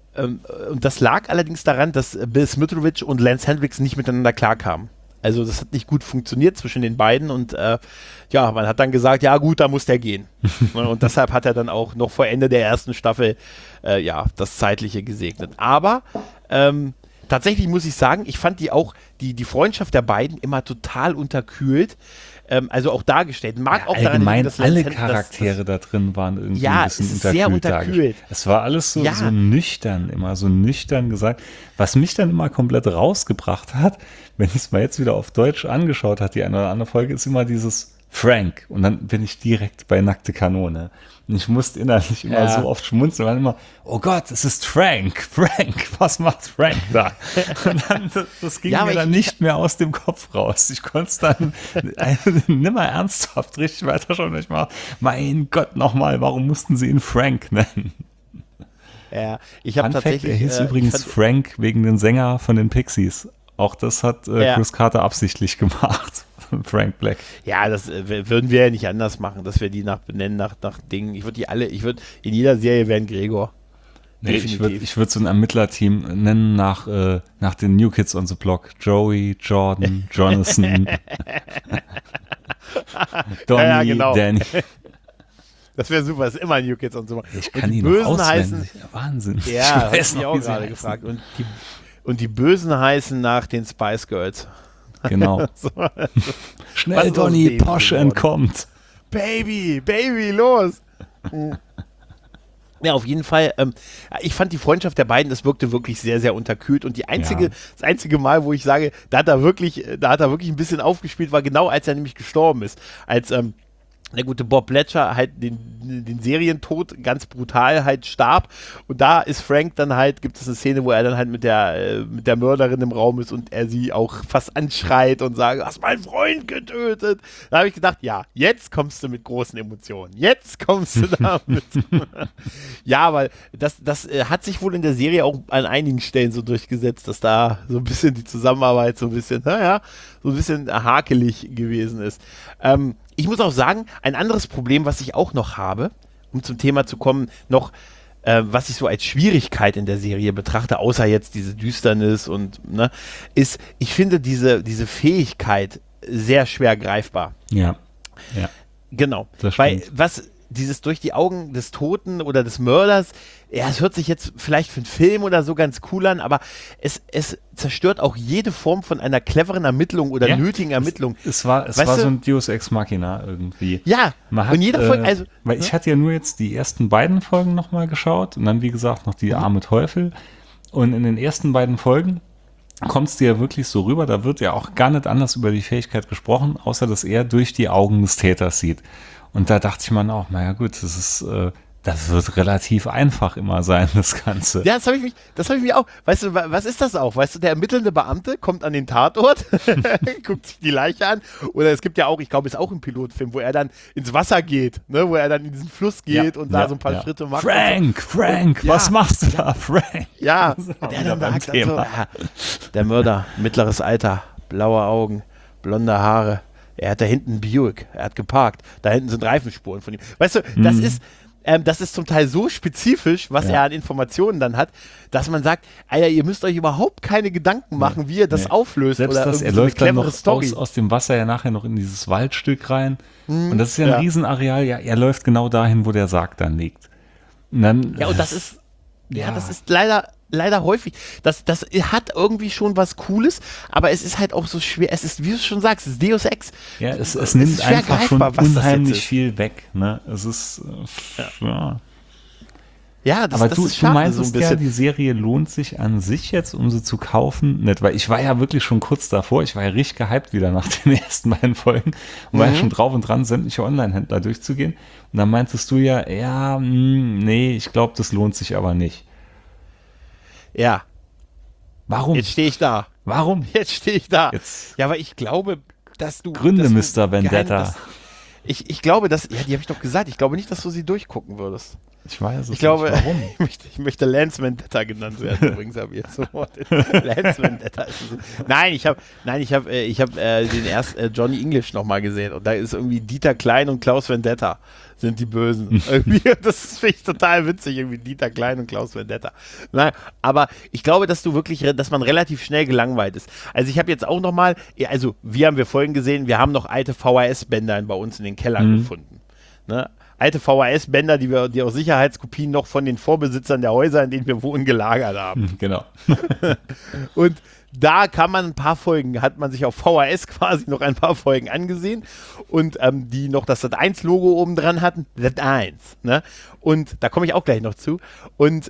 und das lag allerdings daran, dass Bill Smithridge und Lance Hendricks nicht miteinander klarkamen. Also das hat nicht gut funktioniert zwischen den beiden, und man hat dann gesagt, ja gut, da muss der gehen. Und deshalb hat er dann auch noch vor Ende der ersten Staffel das Zeitliche gesegnet. Aber tatsächlich muss ich sagen, ich fand die Freundschaft der beiden immer total unterkühlt, also auch dargestellt. Mag auch daran allgemein liegen, dass alle Charaktere da drin waren irgendwie ein bisschen sehr unterkühlt. Es war alles so nüchtern, immer so nüchtern gesagt. Was mich dann immer komplett rausgebracht hat, wenn ich es mal jetzt wieder auf Deutsch angeschaut habe, die eine oder andere Folge, ist immer dieses Frank. Und dann bin ich direkt bei Nackte Kanone. Und ich musste innerlich immer so oft schmunzeln, weil immer, oh Gott, es ist Frank, was macht Frank da? Und dann, das ging mir dann nicht mehr aus dem Kopf raus. Ich konnte es dann nimmer ernsthaft richtig weiterschauen. Ich war, mein Gott, nochmal, warum mussten sie ihn Frank nennen? Ja, ich habe tatsächlich... Er hieß übrigens Frank wegen den Sänger von den Pixies. Auch das hat Chris Carter absichtlich gemacht. Frank Black. Ja, das würden wir ja nicht anders machen, dass wir die benennen nach Dingen. Ich würde in jeder Serie wären Gregor. Nee, ich würde so ein Ermittlerteam nennen nach den New Kids on the Block. Joey, Jordan, Jonathan, Donnie, genau. Danny. Das wäre super, das ist immer New Kids on the Block. Ich kann die Bösen heißen. Wahnsinn. Ja, ich auch gerade gefragt. Und die Bösen heißen nach den Spice Girls. Genau. So. Schnell, Donny, Porsche entkommt. Baby, los. Ja, auf jeden Fall. Ich fand die Freundschaft der beiden, das wirkte wirklich sehr, sehr unterkühlt. Und das einzige Mal, wo ich sage, da hat er wirklich ein bisschen aufgespielt, war genau, als er nämlich gestorben ist. Als der gute Bob Bletcher halt den Serientod ganz brutal halt starb. Und da ist Frank dann halt, gibt es eine Szene, wo er dann halt mit der Mörderin im Raum ist und er sie auch fast anschreit und sagt, du hast meinen Freund getötet. Da habe ich gedacht, ja, jetzt kommst du mit großen Emotionen. Jetzt kommst du damit. Ja, weil das hat sich wohl in der Serie auch an einigen Stellen so durchgesetzt, dass da so ein bisschen die Zusammenarbeit so ein bisschen hakelig gewesen ist. Ich muss auch sagen, ein anderes Problem, was ich auch noch habe, um zum Thema zu kommen, was ich so als Schwierigkeit in der Serie betrachte, außer jetzt diese Düsternis ist, ich finde diese Fähigkeit sehr schwer greifbar. Ja. Genau. Weil dieses durch die Augen des Toten oder des Mörders, ja, es hört sich jetzt vielleicht für einen Film oder so ganz cool an, aber es zerstört auch jede Form von einer cleveren Ermittlung oder nötigen Ermittlung. Es war so ein Deus Ex Machina irgendwie. Ja, und jede Folge, weil ich hatte ja nur jetzt die ersten beiden Folgen nochmal geschaut und dann, wie gesagt, noch die Arme Teufel. Und in den ersten beiden Folgen kommt es dir ja wirklich so rüber, da wird ja auch gar nicht anders über die Fähigkeit gesprochen, außer dass er durch die Augen des Täters sieht. Und da dachte ich mir auch, naja gut, das wird relativ einfach immer sein, das Ganze. Ja, das habe ich mich auch. Weißt du, was ist das auch? Weißt du, der ermittelnde Beamte kommt an den Tatort, guckt sich die Leiche an. Oder es gibt ja auch, ich glaube, es ist auch ein Pilotfilm, wo er dann ins Wasser geht, ne? Wo er dann in diesen Fluss geht und da so ein paar Schritte macht. Frank, was machst du da, Frank? Ja, der dann sagt so, der Mörder, mittleres Alter, blaue Augen, blonde Haare. Er hat da hinten einen Buick, er hat geparkt, da hinten sind Reifenspuren von ihm. Weißt du, das ist zum Teil so spezifisch, was er an Informationen dann hat, dass man sagt, Alter, ihr müsst euch überhaupt keine Gedanken machen, wie ihr das auflöst. Selbst oder das, er läuft dann noch aus dem Wasser ja nachher noch in dieses Waldstück rein. Und das ist ja ein Riesenareal. Ja, er läuft genau dahin, wo der Sarg dann liegt. Und dann, und das ist, das ist leider häufig. Das hat irgendwie schon was Cooles, aber es ist halt auch so schwer. Es ist, wie du schon sagst, es ist Deus Ex. Ja, es nimmt einfach schon unheimlich viel weg. Ne? Es ist, Ja, aber du meinst so ein bisschen. Ja, die Serie lohnt sich an sich jetzt, um sie zu kaufen, nicht, weil ich war ja wirklich schon kurz davor, ich war ja richtig gehypt wieder nach den ersten beiden Folgen und war ja schon drauf und dran, sämtliche Online-Händler durchzugehen. Und dann meintest du nee, ich glaube, das lohnt sich aber nicht. Ja. Warum? Jetzt stehe ich da. Warum? Jetzt stehe ich da. Ja, aber ich glaube, dass du... Gründe, Mr. Vendetta. Ich glaube, die habe ich doch gesagt, ich glaube nicht, dass du sie durchgucken würdest. Ich weiß es nicht. Warum? Ich möchte Lance Vendetta genannt werden, übrigens, habe ich jetzt so Lance Vendetta. Nein, ich habe den erst Johnny English nochmal gesehen und da ist irgendwie Dieter Klein und Klaus Vendetta sind die Bösen. Irgendwie, das finde ich total witzig, irgendwie Dieter Klein und Klaus Vendetta. Nein, aber ich glaube, dass man relativ schnell gelangweilt ist. Also ich habe jetzt auch nochmal, also wir haben Folgen gesehen, wir haben noch alte VHS-Bänder bei uns in den Kellern gefunden. Ne? Alte VHS-Bänder, die aus Sicherheitskopien noch von den Vorbesitzern der Häuser, in denen wir wohnen, gelagert haben. Genau. Und da hat man sich auf VHS quasi noch ein paar Folgen angesehen und die noch das Sat.1-Logo oben dran hatten. Sat.1, ne? Und da komme ich auch gleich noch zu. Und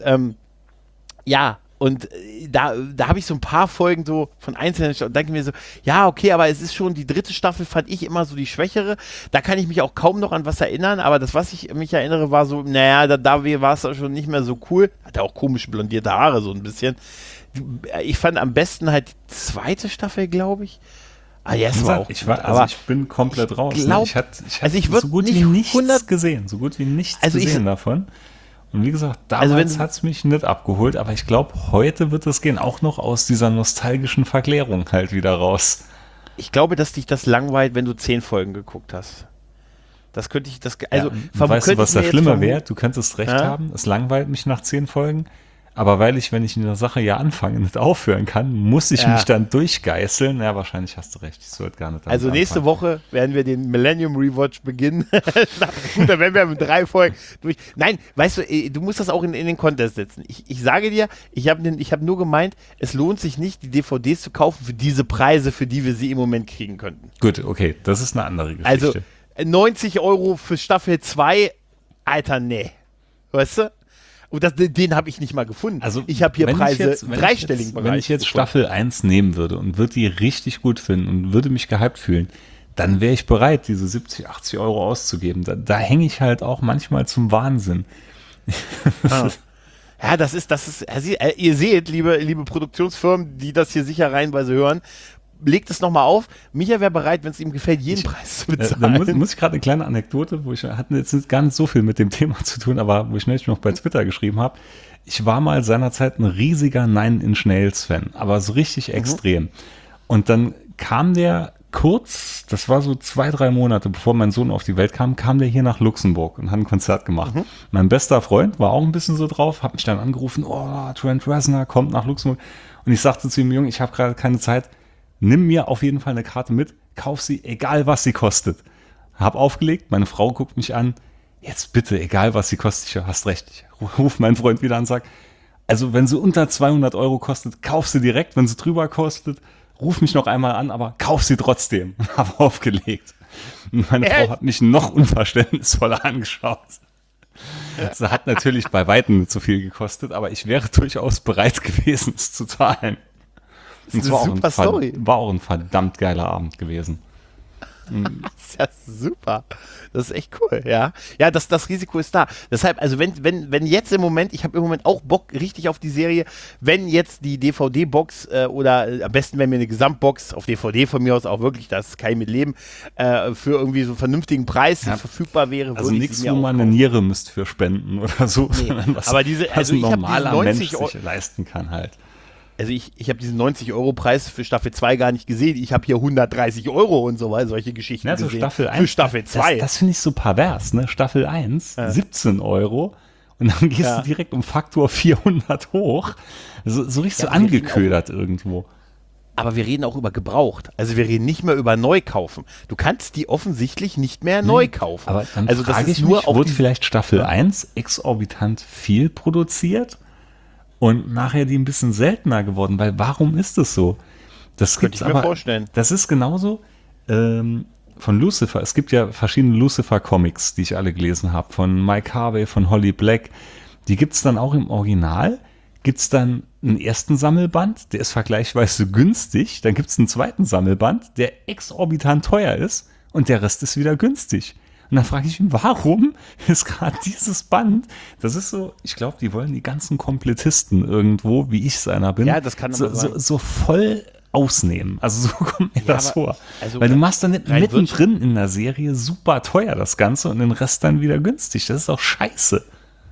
und da habe ich so ein paar Folgen so von einzelnen und denke mir so, ja, okay, aber es ist schon, die dritte Staffel fand ich immer so die schwächere. Da kann ich mich auch kaum noch an was erinnern, aber das, was ich mich erinnere, war so, naja, da war es schon nicht mehr so cool. Hatte auch komisch blondierte Haare so ein bisschen. Ich fand am besten halt die zweite Staffel, glaube ich. Ich bin komplett raus. Ich habe so gut wie nichts gesehen davon. Und wie gesagt, damals hat es mich nicht abgeholt, aber ich glaube, heute wird es gehen, auch noch aus dieser nostalgischen Verklärung halt wieder raus. Ich glaube, dass dich das langweilt, wenn du 10 Folgen geguckt hast. Das könnte ich, weißt du, was da schlimmer wäre? Du könntest recht haben, es langweilt mich nach 10 Folgen, Aber weil ich, wenn ich in der Sache ja anfange, nicht aufhören kann, muss ich mich dann durchgeißeln. Ja, wahrscheinlich hast du recht. Ich sollte gar nicht damit Also nächste Woche werden wir den Millennium Rewatch beginnen. Gut, dann werden wir mit 3 Folgen durch. Nein, weißt du, du musst das auch in den Contest setzen. Ich sage dir, ich hab nur gemeint, es lohnt sich nicht, die DVDs zu kaufen für diese Preise, für die wir sie im Moment kriegen könnten. Gut, okay, das ist eine andere Geschichte. Also 90 € für Staffel 2, Alter, nee. Weißt du? Und den habe ich nicht mal gefunden. Also ich habe hier Preise im dreistelligen Bereich. Wenn ich jetzt Staffel 1 nehmen würde und würde die richtig gut finden und würde mich gehypt fühlen, dann wäre ich bereit, diese 70, 80 € auszugeben. Da hänge ich halt auch manchmal zum Wahnsinn. Ja, das ist, ihr seht, liebe Produktionsfirmen, die das hier sicher reihenweise hören, legt es nochmal auf. Micha wäre bereit, wenn es ihm gefällt, jeden Preis zu bezahlen. Da muss ich gerade eine kleine Anekdote, hatten jetzt gar nicht so viel mit dem Thema zu tun, aber wo ich neulich noch bei Twitter geschrieben habe. Ich war mal seinerzeit ein riesiger Nine Inch Nails Fan, aber so richtig extrem. Und dann kam der kurz, das war so 2-3 Monate, bevor mein Sohn auf die Welt kam der hier nach Luxemburg und hat ein Konzert gemacht. Mein bester Freund war auch ein bisschen so drauf, hat mich dann angerufen, Trent Reznor kommt nach Luxemburg. Und ich sagte zu ihm, Junge, ich habe gerade keine Zeit, nimm mir auf jeden Fall eine Karte mit, kauf sie, egal was sie kostet. Hab aufgelegt, meine Frau guckt mich an, jetzt bitte, egal was sie kostet, ich hast recht. Ich ruf meinen Freund wieder an und sag, also wenn sie unter 200 € kostet, kauf sie direkt, wenn sie drüber kostet, ruf mich noch einmal an, aber kauf sie trotzdem. Hab aufgelegt. Und meine Frau hat mich noch unverständnisvoller angeschaut. Sie hat natürlich bei weitem nicht so viel gekostet, aber ich wäre durchaus bereit gewesen, es zu zahlen. Das ist eine super Story. War auch ein verdammt geiler Abend gewesen. Das ist ja super. Das ist echt cool, ja. Ja, das Risiko ist da. Deshalb, also wenn jetzt im Moment, ich habe im Moment auch Bock richtig auf die Serie, wenn jetzt die DVD-Box oder am besten wäre mir eine Gesamtbox auf DVD von mir aus auch wirklich, das kann ich mit leben, für irgendwie so einen vernünftigen Preis verfügbar wäre. Also nichts, wo man eine Niere müsste für spenden oder so. Nee, aber ein normaler Mensch sich leisten kann halt. Also ich habe diesen 90-€ Preis für Staffel 2 gar nicht gesehen. Ich habe hier 130 € und so weiter, solche Geschichten also gesehen. Staffel 1, für Staffel 2. Das finde ich so pervers, ne? Staffel 1, 17 € und dann gehst du direkt um Faktor 400 hoch. So richtig so angeködert irgendwo. Aber wir reden auch über gebraucht. Also wir reden nicht mehr über Neukaufen. Du kannst die offensichtlich nicht mehr neu kaufen. Aber dann frage ich mich, wurde vielleicht Staffel 1 exorbitant viel produziert? Und nachher die ein bisschen seltener geworden, weil warum ist das so? Das könnte ich mir vorstellen. Das ist genauso von Lucifer. Es gibt ja verschiedene Lucifer-Comics, die ich alle gelesen habe, von Mike Harvey, von Holly Black. Die gibt es dann auch im Original. Gibt es dann einen ersten Sammelband, der ist vergleichsweise günstig. Dann gibt es einen zweiten Sammelband, der exorbitant teuer ist und der Rest ist wieder günstig. Und dann frage ich mich, warum ist gerade dieses Band, das ist so, ich glaube, die wollen die ganzen Komplettisten irgendwo, wie ich es einer bin, das kann aber sein. So voll ausnehmen. Also so kommt mir das vor. Also weil du machst dann nicht mittendrin in der Serie super teuer das Ganze und den Rest dann wieder günstig. Das ist doch scheiße.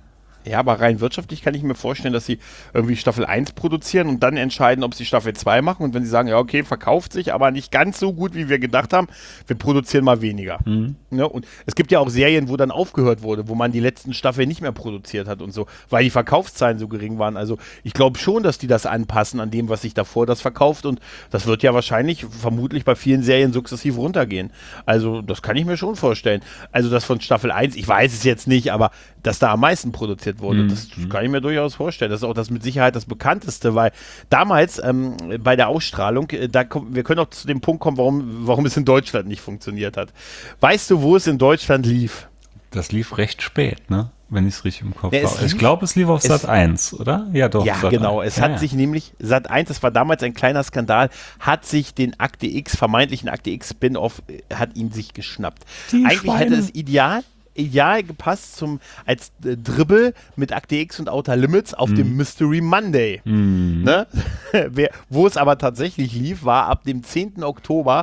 Ja, aber rein wirtschaftlich kann ich mir vorstellen, dass sie irgendwie Staffel 1 produzieren und dann entscheiden, ob sie Staffel 2 machen. Und wenn sie sagen, ja, okay, verkauft sich, aber nicht ganz so gut, wie wir gedacht haben, wir produzieren mal weniger. Ne? Und es gibt ja auch Serien, wo dann aufgehört wurde, wo man die letzten Staffeln nicht mehr produziert hat und so, weil die Verkaufszahlen so gering waren. Also ich glaube schon, dass die das anpassen an dem, was sich davor das verkauft. Und das wird ja wahrscheinlich, vermutlich bei vielen Serien sukzessiv runtergehen. Also das kann ich mir schon vorstellen. Also das von Staffel 1, ich weiß es jetzt nicht, aber dass da am meisten produziert wurde. Das kann ich mir durchaus vorstellen. Das ist auch das mit Sicherheit das bekannteste, weil damals bei der Ausstrahlung, wir können auch zu dem Punkt kommen, warum es in Deutschland nicht funktioniert hat. Weißt du, wo es in Deutschland lief? Das lief recht spät, ne? Wenn ich es richtig im Kopf habe. Ich glaube, es lief auf Sat 1, oder? Ja, doch. Ja, genau. Es hat sich nämlich, Sat 1, das war damals ein kleiner Skandal, hat sich den Akte X, vermeintlichen Akte X Spin-Off, hat ihn sich geschnappt. Eigentlich hätte es ideal gepasst als Dribble mit Akte X und Outer Limits auf dem Mystery Monday. Ne? Wo es aber tatsächlich lief, war ab dem 10. Oktober,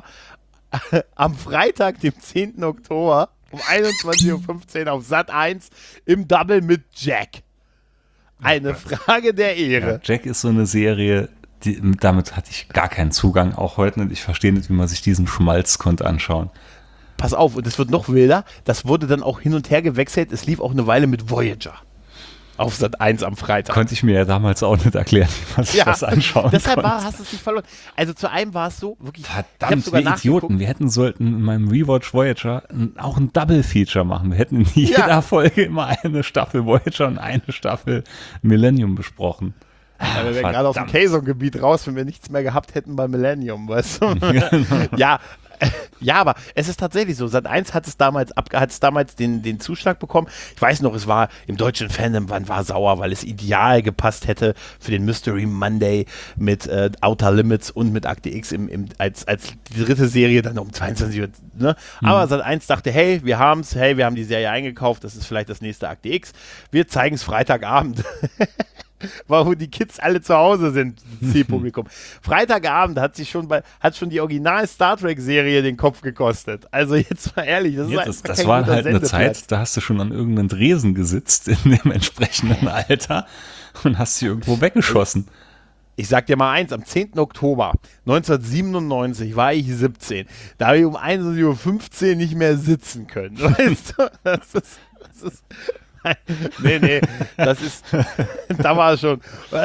am Freitag, dem 10. Oktober, um 21.15 Uhr auf Sat 1 im Double mit Jack. Eine Frage der Ehre. Ja, Jack ist so eine Serie, damit hatte ich gar keinen Zugang, auch heute nicht. Ich verstehe nicht, wie man sich diesen Schmalz konnte anschauen. Pass auf, und es wird noch wilder, das wurde dann auch hin und her gewechselt, es lief auch eine Weile mit Voyager. auf Sat.1 am Freitag. Konnte ich mir ja damals auch nicht erklären, wie man sich das anschauen deshalb konnte. hast du es nicht verloren. Also zu einem war es so, wirklich, Verdammt, wir Idioten. Wir hätten sollten in meinem Rewatch Voyager auch ein Double-Feature machen. Wir hätten in jeder Folge immer eine Staffel Voyager und eine Staffel Millennium besprochen. Ja, wir wären gerade aus dem Kazon-Gebiet raus, wenn wir nichts mehr gehabt hätten bei Millennium, weißt du? Ja, aber es ist tatsächlich so. Sat.1 hat es damals den Zuschlag bekommen. Ich weiß noch, es war im deutschen Fandom, man war sauer, weil es ideal gepasst hätte für den Mystery Monday mit Outer Limits und mit Akte X als die dritte Serie dann um 22 Uhr. Ne? Aber Sat.1 dachte, hey, wir haben die Serie eingekauft, das ist vielleicht das nächste Akte X. Wir zeigen es Freitagabend. Wo die Kids alle zu Hause sind, Zielpublikum. Freitagabend hat schon die Original Star Trek Serie den Kopf gekostet. Also jetzt mal ehrlich, das war halt eine Zeit, da hast du schon an irgendeinem Dresen gesitzt in dem entsprechenden Alter und hast sie irgendwo weggeschossen. Ich sag dir mal eins, am 10. Oktober 1997 war ich 17. Da habe ich um 1:15 Uhr nicht mehr sitzen können. Weißt du? Das ist Nee, das ist, da war es schon,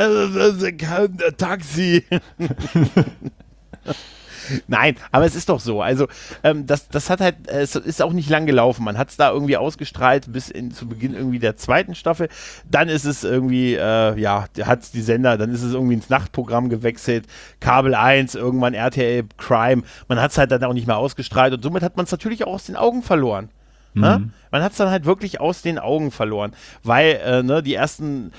Taxi. Nein, aber es ist doch so, also das hat halt, es ist auch nicht lang gelaufen, man hat es da irgendwie ausgestrahlt bis zu Beginn irgendwie der zweiten Staffel, dann ist es irgendwie, hat die Sender, dann ist es irgendwie ins Nachtprogramm gewechselt, Kabel 1, irgendwann RTL Crime, man hat es halt dann auch nicht mehr ausgestrahlt und somit hat man es natürlich auch aus den Augen verloren. Man hat es dann halt wirklich aus den Augen verloren, weil die ersten,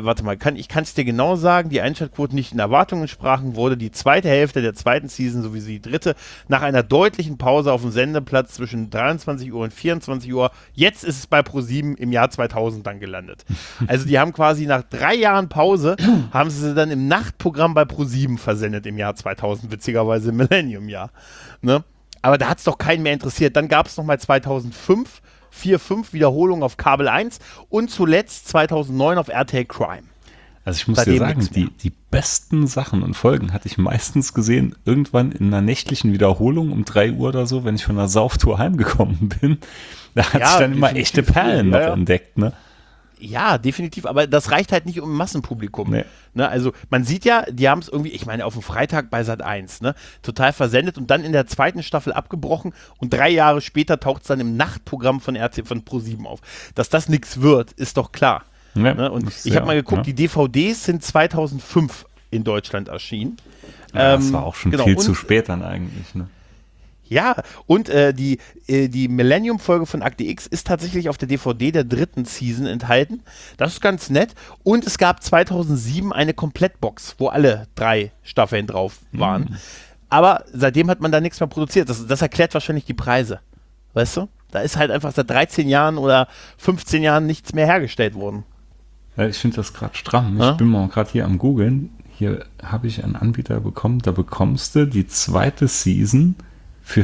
ich kann es dir genau sagen, die Einschaltquoten nicht in Erwartungen sprachen, wurde die zweite Hälfte der zweiten Season sowie die dritte nach einer deutlichen Pause auf dem Sendeplatz zwischen 23 Uhr und 24 Uhr, jetzt ist es bei ProSieben im Jahr 2000 dann gelandet. Also die haben quasi nach 3 Jahren Pause, haben sie dann im Nachtprogramm bei ProSieben versendet im Jahr 2000, witzigerweise im Millennium-Jahr, ne? Aber da hat es doch keinen mehr interessiert. Dann gab es nochmal 2005, 4-5 Wiederholungen auf Kabel 1 und zuletzt 2009 auf RTL Crime. Also ich muss dir sagen, die besten Sachen und Folgen hatte ich meistens gesehen, irgendwann in einer nächtlichen Wiederholung um 3 Uhr oder so, wenn ich von einer Sauftour heimgekommen bin. Da hat sich dann immer echte Perlen noch entdeckt, ne? Ja, definitiv, aber das reicht halt nicht um ein Massenpublikum. Nee. Ne, also man sieht ja, die haben es irgendwie, ich meine auf dem Freitag bei Sat.1, ne, total versendet und dann in der zweiten Staffel abgebrochen und 3 Jahre später taucht es dann im Nachtprogramm von ProSieben auf. Dass das nichts wird, ist doch klar. Ja, ne? Und ich habe mal geguckt, die DVDs sind 2005 in Deutschland erschienen. Ja, das war auch schon viel zu spät dann eigentlich, ne? Ja, und die Millennium-Folge von Akte X ist tatsächlich auf der DVD der dritten Season enthalten. Das ist ganz nett. Und es gab 2007 eine Komplettbox, wo alle 3 Staffeln drauf waren. Aber seitdem hat man da nichts mehr produziert. Das erklärt wahrscheinlich die Preise. Weißt du? Da ist halt einfach seit 13 Jahren oder 15 Jahren nichts mehr hergestellt worden. Ja, ich finde das gerade stramm. Ich bin mal gerade hier am Googeln. Hier habe ich einen Anbieter bekommen. Da bekommst du die zweite Season für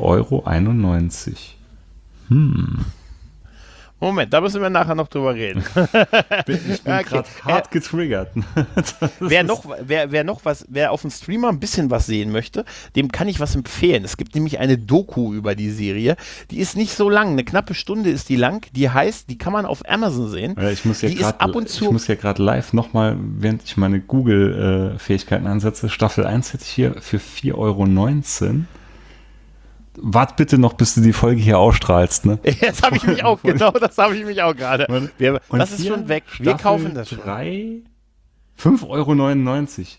4,91 €. Moment, da müssen wir nachher noch drüber reden. Ich bin gerade hart getriggert. Wer auf dem Streamer ein bisschen was sehen möchte, dem kann ich was empfehlen. Es gibt nämlich eine Doku über die Serie. Die ist nicht so lang, eine knappe Stunde ist die lang. Die heißt, die kann man auf Amazon sehen. Ja, ich muss ja gerade live nochmal, während ich meine Google-Fähigkeiten ansetze, Staffel 1 hätte ich hier für 4,19 €. Wart bitte noch, bis du die Folge hier ausstrahlst, ne? Das habe ich mich auch, das habe ich mich auch gerade. Das ist schon weg. Wir kaufen das schon. 5,99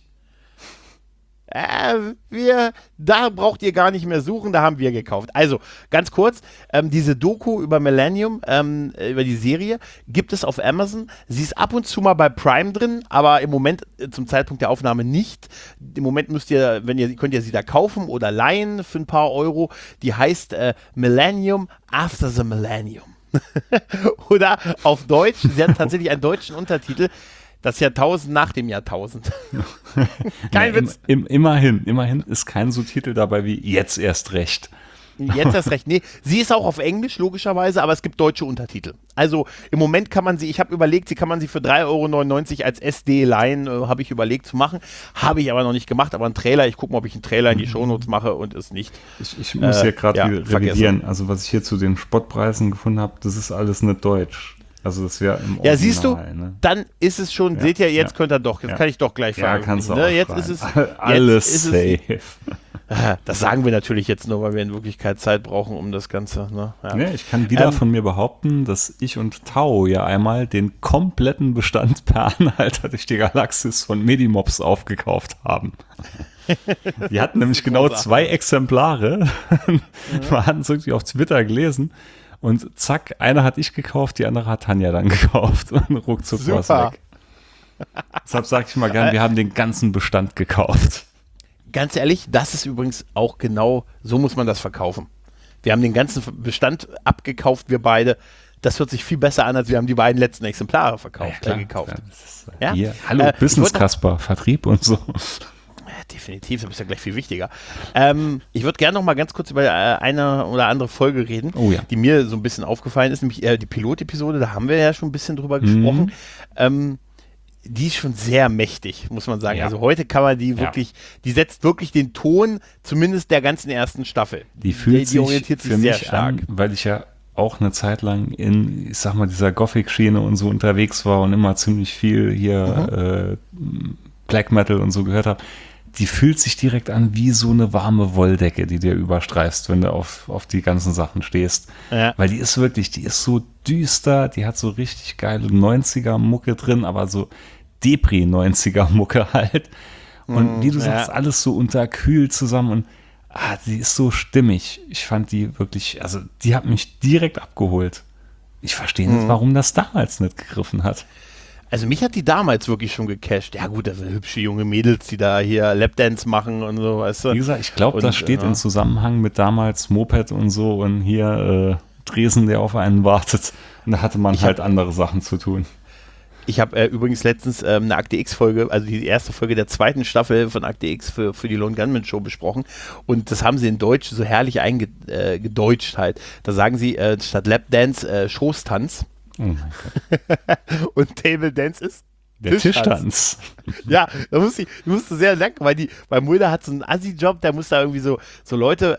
€. Da braucht ihr gar nicht mehr suchen, da haben wir gekauft. Also, ganz kurz, diese Doku über Millennium, über die Serie, gibt es auf Amazon. Sie ist ab und zu mal bei Prime drin, aber im Moment, zum Zeitpunkt der Aufnahme nicht. Im Moment könnt ihr sie da kaufen oder leihen für ein paar Euro. Die heißt Millennium After the Millennium. Oder auf Deutsch, sie hat tatsächlich einen deutschen Untertitel, das Jahrtausend nach dem Jahrtausend. Kein Witz. Immerhin ist kein so Titel dabei wie Jetzt erst recht. Jetzt erst recht. Nee, sie ist auch auf Englisch, logischerweise, aber es gibt deutsche Untertitel. Also im Moment kann man sie, ich habe überlegt, kann man sie für 3,99 € als SD leihen, habe ich überlegt zu machen. Habe ich aber noch nicht gemacht, aber einen Trailer, ich gucke mal, ob ich einen Trailer in die Shownotes mache und es nicht. Ich muss hier gerade revidieren. Also was ich hier zu den Spottpreisen gefunden habe, das ist alles nicht deutsch. Also das wäre im Original. Ja, siehst du, ne? dann ist es schon, seht ihr, jetzt könnt ihr doch, jetzt kann ich doch gleich fahren. Ja, kannst du auch jetzt ist es alles safe. Das sagen wir natürlich jetzt nur, weil wir in Wirklichkeit Zeit brauchen, um das Ganze. Ne? Ja. Ja, ich kann wieder von mir behaupten, dass ich und Tao ja einmal den kompletten Bestand per Anhalter durch die Galaxis von Medimobs aufgekauft haben. Die hatten nämlich genau 2 Exemplare. Wir hatten es irgendwie auf Twitter gelesen. Und zack, eine hatte ich gekauft, die andere hat Tanja dann gekauft. Und ruckzuck war es weg. Deshalb sage ich mal gern, wir haben den ganzen Bestand gekauft. Ganz ehrlich, das ist übrigens auch genau, so muss man das verkaufen. Wir haben den ganzen Bestand abgekauft, wir beide. Das hört sich viel besser an, als wir haben die beiden letzten Exemplare gekauft. Ja? Hier, hallo, Business Kasper, Vertrieb und so. Definitiv, das ist ja gleich viel wichtiger. Ich würde gerne noch mal ganz kurz über eine oder andere Folge reden, die mir so ein bisschen aufgefallen ist, nämlich die Pilot-Episode, da haben wir ja schon ein bisschen drüber gesprochen. Die ist schon sehr mächtig, muss man sagen. Ja. Also heute kann man die wirklich, die setzt wirklich den Ton, zumindest der ganzen ersten Staffel. Die orientiert sich sehr stark. An, weil ich ja auch eine Zeit lang in, ich sag mal, dieser Gothic-Schiene und so unterwegs war und immer ziemlich viel hier Black Metal und so gehört habe. Die fühlt sich direkt an wie so eine warme Wolldecke, die dir überstreifst, wenn du auf die ganzen Sachen stehst. Ja. Weil die ist so düster, die hat so richtig geile 90er-Mucke drin, aber so Depri-90er-Mucke halt. Und wie du sagst, alles so unterkühlt zusammen und die ist so stimmig. Ich fand die wirklich, also die hat mich direkt abgeholt. Ich verstehe nicht, warum das damals nicht gegriffen hat. Also mich hat die damals wirklich schon gecasht. Ja gut, das sind hübsche junge Mädels, die da hier Lapdance machen und so, weißt du. Wie gesagt, ich glaube, das steht in Zusammenhang mit damals Moped und so und hier Dresen, der auf einen wartet. Und da hatte man halt andere Sachen zu tun. Ich habe übrigens letztens eine Akte X-Folge, also die erste Folge der 2. Staffel von Akte X für die Lone Gunman Show besprochen. Und das haben sie in Deutsch so herrlich eingedeutscht halt. Da sagen sie statt Lapdance Schoßtanz. Oh mein Gott. Und Table Dance ist der Tischtanz. Ja, da musste sehr lecken, weil Mulder hat so einen Assi-Job, der muss da irgendwie so Leute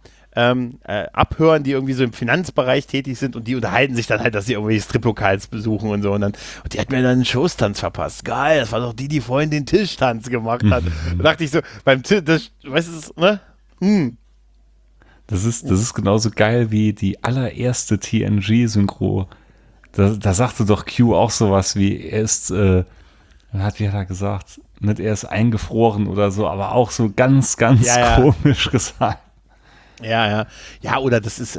abhören, die irgendwie so im Finanzbereich tätig sind und die unterhalten sich dann halt, dass sie irgendwie Strip-Lokals besuchen und so und die hat mir dann einen Schoßtanz verpasst. Geil, das war doch die vorhin den Tischtanz gemacht hat. Da dachte ich so, beim Tisch, weißt du, ne? Das ist genauso geil wie die allererste TNG-Synchro. Da sagte doch Q auch sowas wie, wie hat er gesagt? Nicht, er ist eingefroren oder so, aber auch so ganz, ganz komisch gesagt. Ja, oder das ist,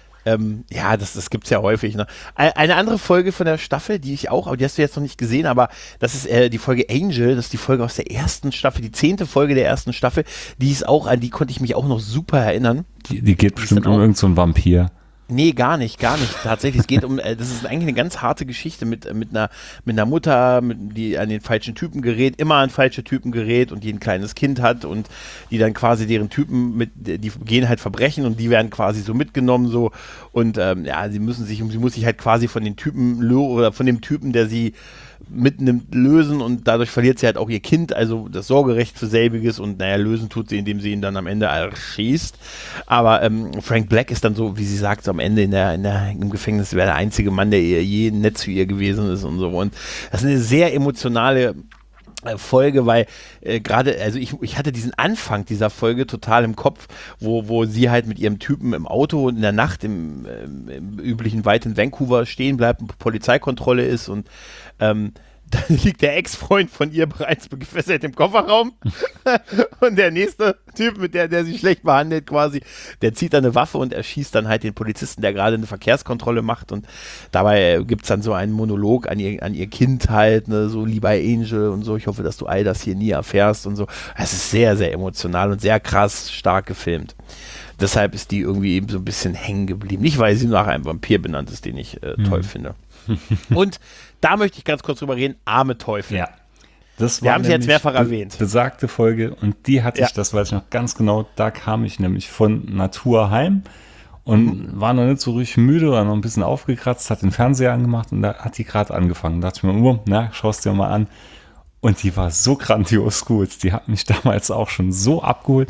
das gibt's ja häufig. Ne? Eine andere Folge von der Staffel, die hast du jetzt noch nicht gesehen, aber das ist die Folge Angel, das ist die Folge aus der ersten Staffel, die 10. Folge der ersten Staffel, an die konnte ich mich auch noch super erinnern. Die geht bestimmt um irgend so einen Vampir. Nee, gar nicht. Tatsächlich, es geht das ist eigentlich eine ganz harte Geschichte mit einer Mutter, die an den falschen Typen gerät, immer an falsche Typen gerät und die ein kleines Kind hat und die dann quasi deren Typen die gehen halt Verbrechen und die werden quasi so mitgenommen so und sie muss sich halt quasi von den Typen oder von dem Typen, der sie mitnimmt, lösen und dadurch verliert sie halt auch ihr Kind, also das Sorgerecht für selbiges und lösen tut sie, indem sie ihn dann am Ende erschießt. Aber Frank Black ist dann so, wie sie sagt, so am Ende im Gefängnis wäre der einzige Mann, der je nett zu ihr gewesen ist und so. Und das ist eine sehr emotionale Folge, weil gerade, also ich hatte diesen Anfang dieser Folge total im Kopf, wo sie halt mit ihrem Typen im Auto in der Nacht im üblichen Wald in Vancouver stehen bleibt, Polizeikontrolle ist und dann liegt der Ex-Freund von ihr bereits gefesselt im Kofferraum und der nächste Typ, mit der sie schlecht behandelt quasi, der zieht dann eine Waffe und erschießt dann halt den Polizisten, der gerade eine Verkehrskontrolle macht und dabei gibt es dann so einen Monolog an ihr Kind halt, ne, so lieber Angel und so, ich hoffe, dass du all das hier nie erfährst und so. Es ist sehr, sehr emotional und sehr krass stark gefilmt. Deshalb ist die irgendwie eben so ein bisschen hängen geblieben. Nicht, weil sie nach einem Vampir benannt ist, den ich toll finde. Und da möchte ich ganz kurz drüber reden, Arme Teufel. Ja. Wir haben sie jetzt mehrfach erwähnt. Besagte Folge und die hatte ich, das weiß ich noch ganz genau, da kam ich nämlich von Natur heim und war noch nicht so richtig müde, war noch ein bisschen aufgekratzt, hat den Fernseher angemacht und da hat die gerade angefangen. Da dachte ich mir, schaust dir mal an. Und die war so grandios gut. Die hat mich damals auch schon so abgeholt.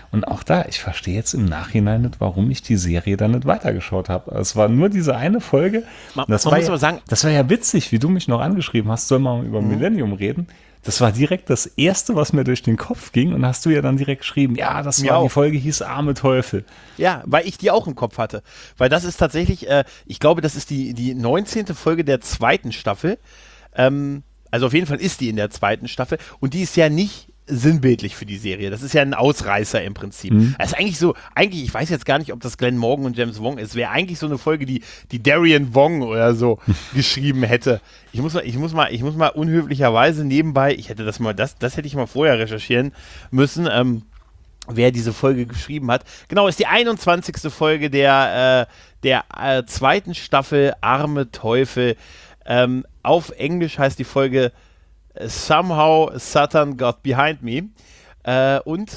Und auch da, ich verstehe jetzt im Nachhinein nicht, warum ich die Serie dann nicht weitergeschaut habe. Es war nur diese eine Folge. Das war ja witzig, wie du mich noch angeschrieben hast, soll man über Millennium reden. Das war direkt das Erste, was mir durch den Kopf ging. Und hast du ja dann direkt geschrieben, ja, das war die Folge, hieß Arme Teufel. Ja, weil ich die auch im Kopf hatte. Weil das ist tatsächlich, ich glaube, das ist die 19. Folge der 2. Staffel. Also auf jeden Fall ist die in der 2. Staffel. Und die ist ja nicht sinnbildlich für die Serie. Das ist ja ein Ausreißer im Prinzip. Das ist eigentlich, ich weiß jetzt gar nicht, ob das Glenn Morgan und James Wong ist. Wäre eigentlich so eine Folge, die Darian Wong oder so geschrieben hätte. Ich muss mal unhöflicherweise nebenbei, das hätte ich mal vorher recherchieren müssen, wer diese Folge geschrieben hat. Genau, ist die 21. Folge der 2. Staffel Arme Teufel. Auf Englisch heißt die Folge Somehow Satan Got Behind Me. Und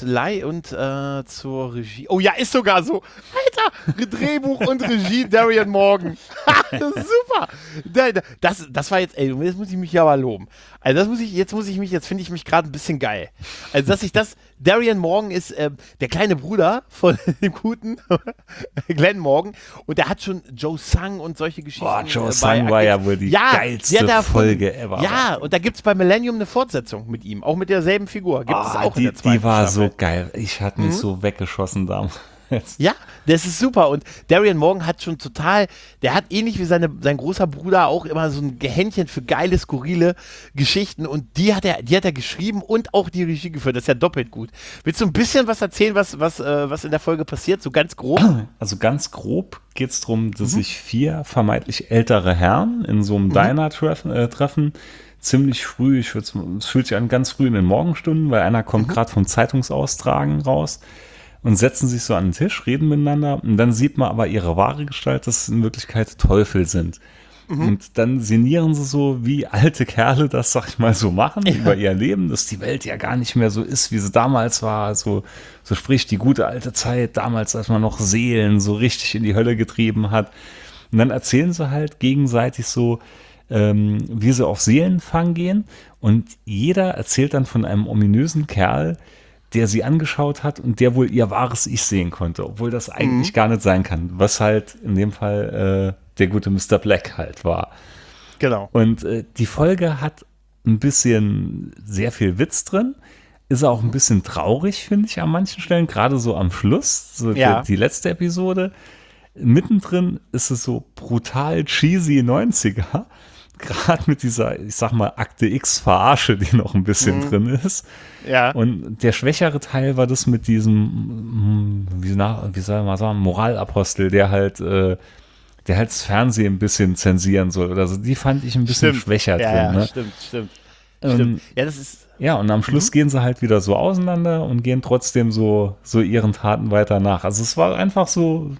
zur Regie. Oh ja, ist sogar so. Alter, Drehbuch und Regie Darian Morgan. Das ist super. Das war jetzt, jetzt muss ich mich ja mal loben. Also jetzt finde ich mich gerade ein bisschen geil. Also, Darian Morgan ist der kleine Bruder von dem guten Glenn Morgan und der hat schon Joe Sang und solche Geschichten. Boah, Joe Sang war ja wohl die geilste Folge ever. Ja, und da gibt es bei Millennium eine Fortsetzung mit ihm, auch mit derselben Figur. Gibt es auch in der 2. Die war Staffel. so geil. Ich hatte mich so weggeschossen damals. Ja, das ist super. Und Darian Morgan hat schon der hat ähnlich wie sein großer Bruder auch immer so ein Händchen für geile, skurrile Geschichten. Und die hat er geschrieben und auch die Regie geführt. Das ist ja doppelt gut. Willst du ein bisschen was erzählen, was in der Folge passiert? So ganz grob? Also ganz grob geht es darum, dass sich 4 vermeintlich ältere Herren in so einem Diner treffen. Ziemlich früh, es fühlt sich an ganz früh in den Morgenstunden, weil einer kommt gerade vom Zeitungsaustragen raus. Und setzen sich so an den Tisch, reden miteinander und dann sieht man aber ihre wahre Gestalt, dass es in Wirklichkeit Teufel sind. Und dann sinnieren sie so, wie alte Kerle das, sag ich mal, so machen über ihr Leben, dass die Welt ja gar nicht mehr so ist, wie sie damals war. So sprich die gute alte Zeit, damals, als man noch Seelen so richtig in die Hölle getrieben hat. Und dann erzählen sie halt gegenseitig so, wie sie auf Seelenfang gehen. Und jeder erzählt dann von einem ominösen Kerl, der sie angeschaut hat und der wohl ihr wahres Ich sehen konnte, obwohl das eigentlich gar nicht sein kann, was halt in dem Fall der gute Mr. Black halt war. Genau. Und die Folge hat ein bisschen sehr viel Witz drin, ist auch ein bisschen traurig, finde ich, an manchen Stellen, gerade so am Schluss, so die letzte Episode. Mittendrin ist es so brutal cheesy 90er, gerade mit dieser, ich sag mal, Akte X-Verarsche, die noch ein bisschen drin ist. Ja. Und der schwächere Teil war das mit diesem, wie soll man sagen, Moralapostel, der halt das Fernsehen ein bisschen zensieren soll oder so. Die fand ich ein bisschen schwächer drin. Ja, ne? Stimmt. Ja, das ist. Ja, und am Schluss gehen sie halt wieder so auseinander und gehen trotzdem so ihren Taten weiter nach. Also es war einfach so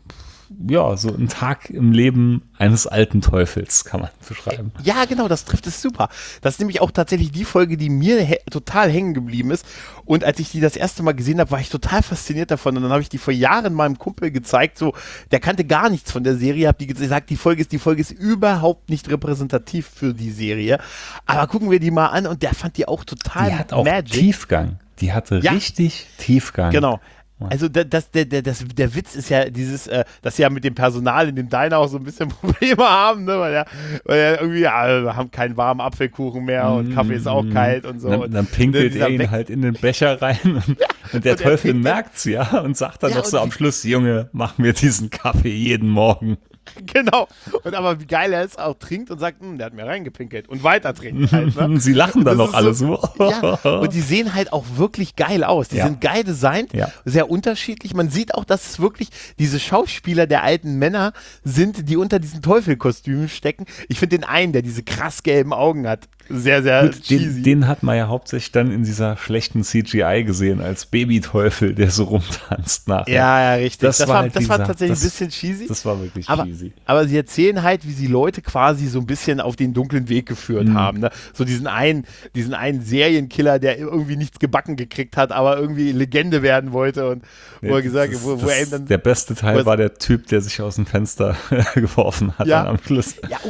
ein Tag im Leben eines alten Teufels, kann man beschreiben. Ja, genau, das trifft es super. Das ist nämlich auch tatsächlich die Folge, die mir total hängen geblieben ist. Und als ich die das erste Mal gesehen habe, war ich total fasziniert davon. Und dann habe ich die vor Jahren meinem Kumpel gezeigt, so, der kannte gar nichts von der Serie, habe die gesagt, die Folge ist überhaupt nicht repräsentativ für die Serie. Aber gucken wir die mal an und der fand die auch total magic. Die hat auch Tiefgang. Die hatte richtig Tiefgang. Genau. Also der Witz ist ja dieses, dass sie ja mit dem Personal in dem Diner auch so ein bisschen Probleme haben, ne? weil irgendwie, wir haben keinen warmen Apfelkuchen mehr und Kaffee ist auch kalt und so. Dann pinkelt er ihn halt in den Becher rein und der Teufel merkt's ja und sagt dann noch so am Schluss, Junge, mach mir diesen Kaffee jeden Morgen. Genau. Und aber wie geil er es auch trinkt und sagt, der hat mir reingepinkelt und weiter trinkt halt. Ne? Sie lachen dann noch alle so. Ja, und die sehen halt auch wirklich geil aus. Die sind geil designt, sehr unterschiedlich. Man sieht auch, dass es wirklich diese Schauspieler der alten Männer sind, die unter diesen Teufelkostümen stecken. Ich finde den einen, der diese krass gelben Augen hat, sehr, sehr cheesy. Den hat man ja hauptsächlich dann in dieser schlechten CGI gesehen, als Babyteufel, der so rumtanzt nachher. Ja, richtig. Das war halt tatsächlich ein bisschen cheesy. Das war wirklich cheesy. Aber sie erzählen halt, wie sie Leute quasi so ein bisschen auf den dunklen Weg geführt haben. Ne? So diesen einen Serienkiller, der irgendwie nichts gebacken gekriegt hat, aber irgendwie Legende werden wollte und wo er gesagt hat, wo er eben dann. Der beste Teil war der Typ, der sich aus dem Fenster geworfen hat dann am Schluss. Ja,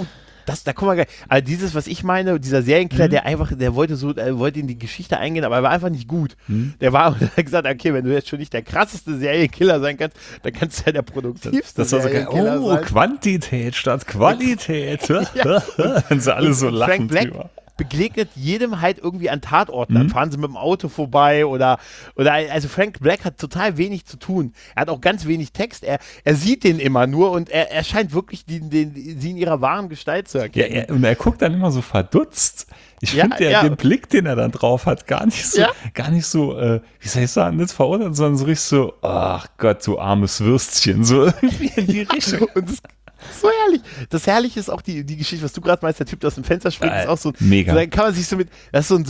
Da kommen wir gleich. Also dieses, was ich meine, dieser Serienkiller, der wollte in die Geschichte eingehen, aber er war einfach nicht gut. Der hat gesagt, okay, wenn du jetzt schon nicht der krasseste Serienkiller sein kannst, dann kannst du ja der produktivste Serienkiller sein. Quantität statt Qualität. Wenn sie alle so lachen drüber. Begegnet jedem halt irgendwie an Tatorten. Dann fahren sie mit dem Auto vorbei oder also Frank Black hat total wenig zu tun. Er hat auch ganz wenig Text. Er sieht den immer nur und er scheint wirklich sie in ihrer wahren Gestalt zu erkennen. Ja, und er guckt dann immer so verdutzt. Ich finde den Blick, den er dann drauf hat, gar nicht so, wie soll ich sagen, nicht verurteilt, sondern so richtig so, ach Gott, du armes Würstchen, so irgendwie in die Richtung. Und so herrlich. Das Herrliche ist auch die Geschichte, was du gerade meinst, der Typ, der aus dem Fenster springt, ist auch so mega. So, dann kann man sich so mit, das ist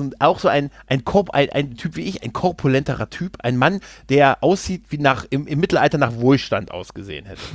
ein Typ wie ich, ein korpulenterer Typ, ein Mann, der aussieht wie im Mittelalter nach Wohlstand ausgesehen hätte.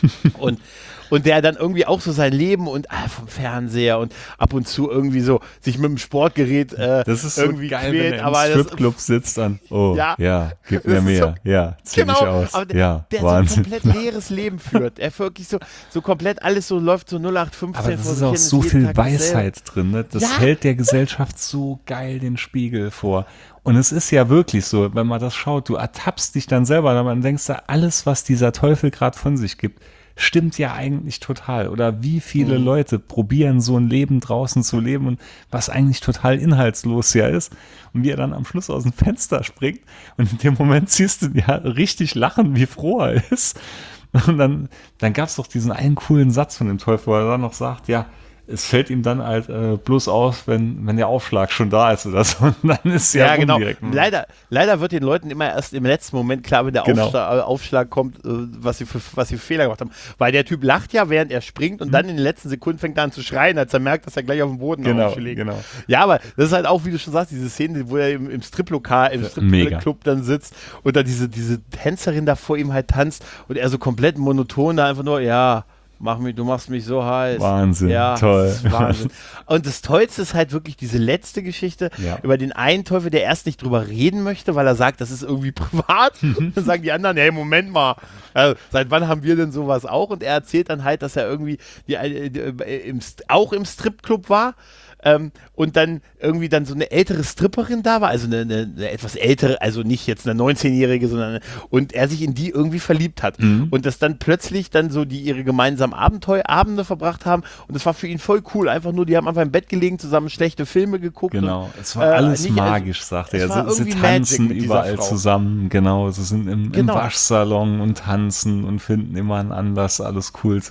Und der dann irgendwie auch so sein Leben und vom Fernseher und ab und zu irgendwie so sich mit dem Sportgerät das ist irgendwie so geil, quält. wenn er im Stripclub sitzt dann, gib mir mehr, zieh mich aus. Aber der so ein komplett leeres Leben führt. Er wirklich so komplett alles so läuft so 0815. Aber das ist auch so viel Weisheit drin, ne? Das hält der Gesellschaft so geil den Spiegel vor. Und es ist ja wirklich so, wenn man das schaut, du ertappst dich dann selber, dann denkst du, alles, was dieser Teufel gerade von sich gibt, stimmt ja eigentlich total. Oder wie viele Leute probieren so ein Leben draußen zu leben und was eigentlich total inhaltslos ja ist. Und wie er dann am Schluss aus dem Fenster springt und in dem Moment siehst du ja richtig lachen, wie froh er ist. Und dann gab es doch diesen einen coolen Satz von dem Teufel, wo er dann noch sagt, ja, es fällt ihm dann halt bloß auf, wenn der Aufschlag schon da ist oder so. Und dann ist genau. Direkt. Leider wird den Leuten immer erst im letzten Moment klar, wenn der Aufschlag kommt, was sie für Fehler gemacht haben. Weil der Typ lacht ja, während er springt und dann in den letzten Sekunden fängt er an zu schreien, als er merkt, dass er gleich auf dem Boden aufschlägt. Genau. Ja, aber das ist halt auch, wie du schon sagst, diese Szene, wo er im Striplokal, im Stripclub dann sitzt und dann diese Tänzerin da vor ihm halt tanzt und er so komplett monoton da einfach nur, du machst mich so heiß. Wahnsinn, toll. Das ist Wahnsinn. Und das Tollste ist halt wirklich diese letzte Geschichte über den einen Teufel, der erst nicht drüber reden möchte, weil er sagt, das ist irgendwie privat. Und dann sagen die anderen, hey, Moment mal, seit wann haben wir denn sowas auch? Und er erzählt dann halt, dass er irgendwie auch im Stripclub war. Und dann irgendwie dann so eine ältere Stripperin da war, also eine etwas ältere, also nicht jetzt eine 19-Jährige, sondern und er sich in die irgendwie verliebt hat. Und das dann plötzlich dann so, die ihre gemeinsamen Abende verbracht haben und das war für ihn voll cool, die haben einfach im Bett gelegen, zusammen schlechte Filme geguckt. Genau, es war alles magisch, sagt er. Sie tanzen überall zusammen, genau, sie sind im Waschsalon und tanzen und finden immer einen Anlass, alles cool.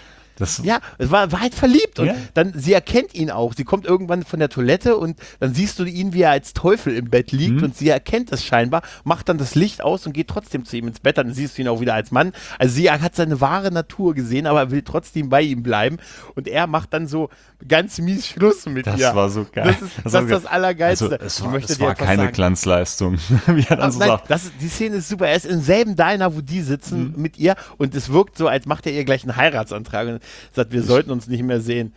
Es war halt verliebt und dann, sie erkennt ihn auch, sie kommt irgendwann von der Toilette und dann siehst du ihn, wie er als Teufel im Bett liegt und sie erkennt es scheinbar, macht dann das Licht aus und geht trotzdem zu ihm ins Bett, dann siehst du ihn auch wieder als Mann, also sie hat seine wahre Natur gesehen, aber will trotzdem bei ihm bleiben und er macht dann so ganz mies Schluss mit ihr. Das war so geil. Das ist das Allergeilste. Also, es war keine Glanzleistung, wie er dann so sagt. Die Szene ist super, er ist im selben Diner, wo die sitzen mit ihr und es wirkt so, als macht er ihr gleich einen Heiratsantrag und sagt, wir sollten uns nicht mehr sehen,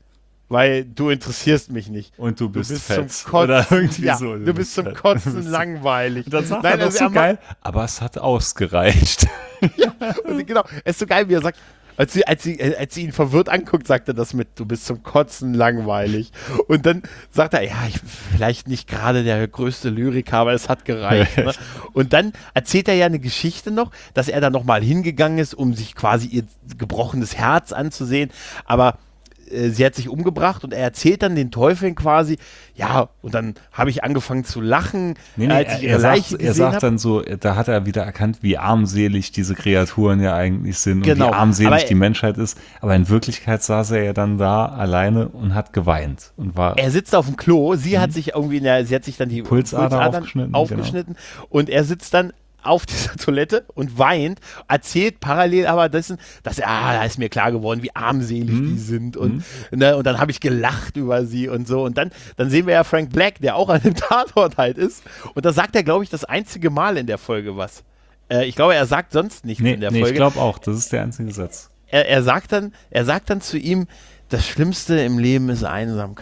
weil du interessierst mich nicht. Und du bist fett. Zum Kotzen, oder irgendwie so. Du bist zum Kotzen langweilig. Und dann sagt er doch so geil, aber es hat ausgereicht. Ja, und genau, es ist so geil, wie er sagt, als sie ihn verwirrt anguckt, sagt er das mit, du bist zum Kotzen langweilig. Und dann sagt er, vielleicht nicht gerade der größte Lyriker, aber es hat gereicht. Ne? Und dann erzählt er ja eine Geschichte noch, dass er da nochmal hingegangen ist, um sich quasi ihr gebrochenes Herz anzusehen, aber sie hat sich umgebracht und er erzählt dann den Teufeln quasi, und dann habe ich angefangen zu lachen, als ich ihre Leiche gesehen habe. Er sagt dann so, da hat er wieder erkannt, wie armselig diese Kreaturen ja eigentlich sind und wie armselig die Menschheit ist. Aber in Wirklichkeit saß er ja dann da alleine und hat geweint. Er sitzt auf dem Klo, sie hat sich irgendwie, sie hat sich dann die Pulsadern aufgeschnitten und er sitzt dann auf dieser Toilette und weint, erzählt parallel aber dessen, dass da ist mir klar geworden, wie armselig die sind und dann habe ich gelacht über sie und so und dann sehen wir ja Frank Black, der auch an dem Tatort halt ist und da sagt er, glaube ich, das einzige Mal in der Folge was. Ich glaube, er sagt sonst nichts in der Folge. Ich glaube auch, das ist der einzige Satz. Er sagt dann zu ihm, das Schlimmste im Leben ist Einsamkeit.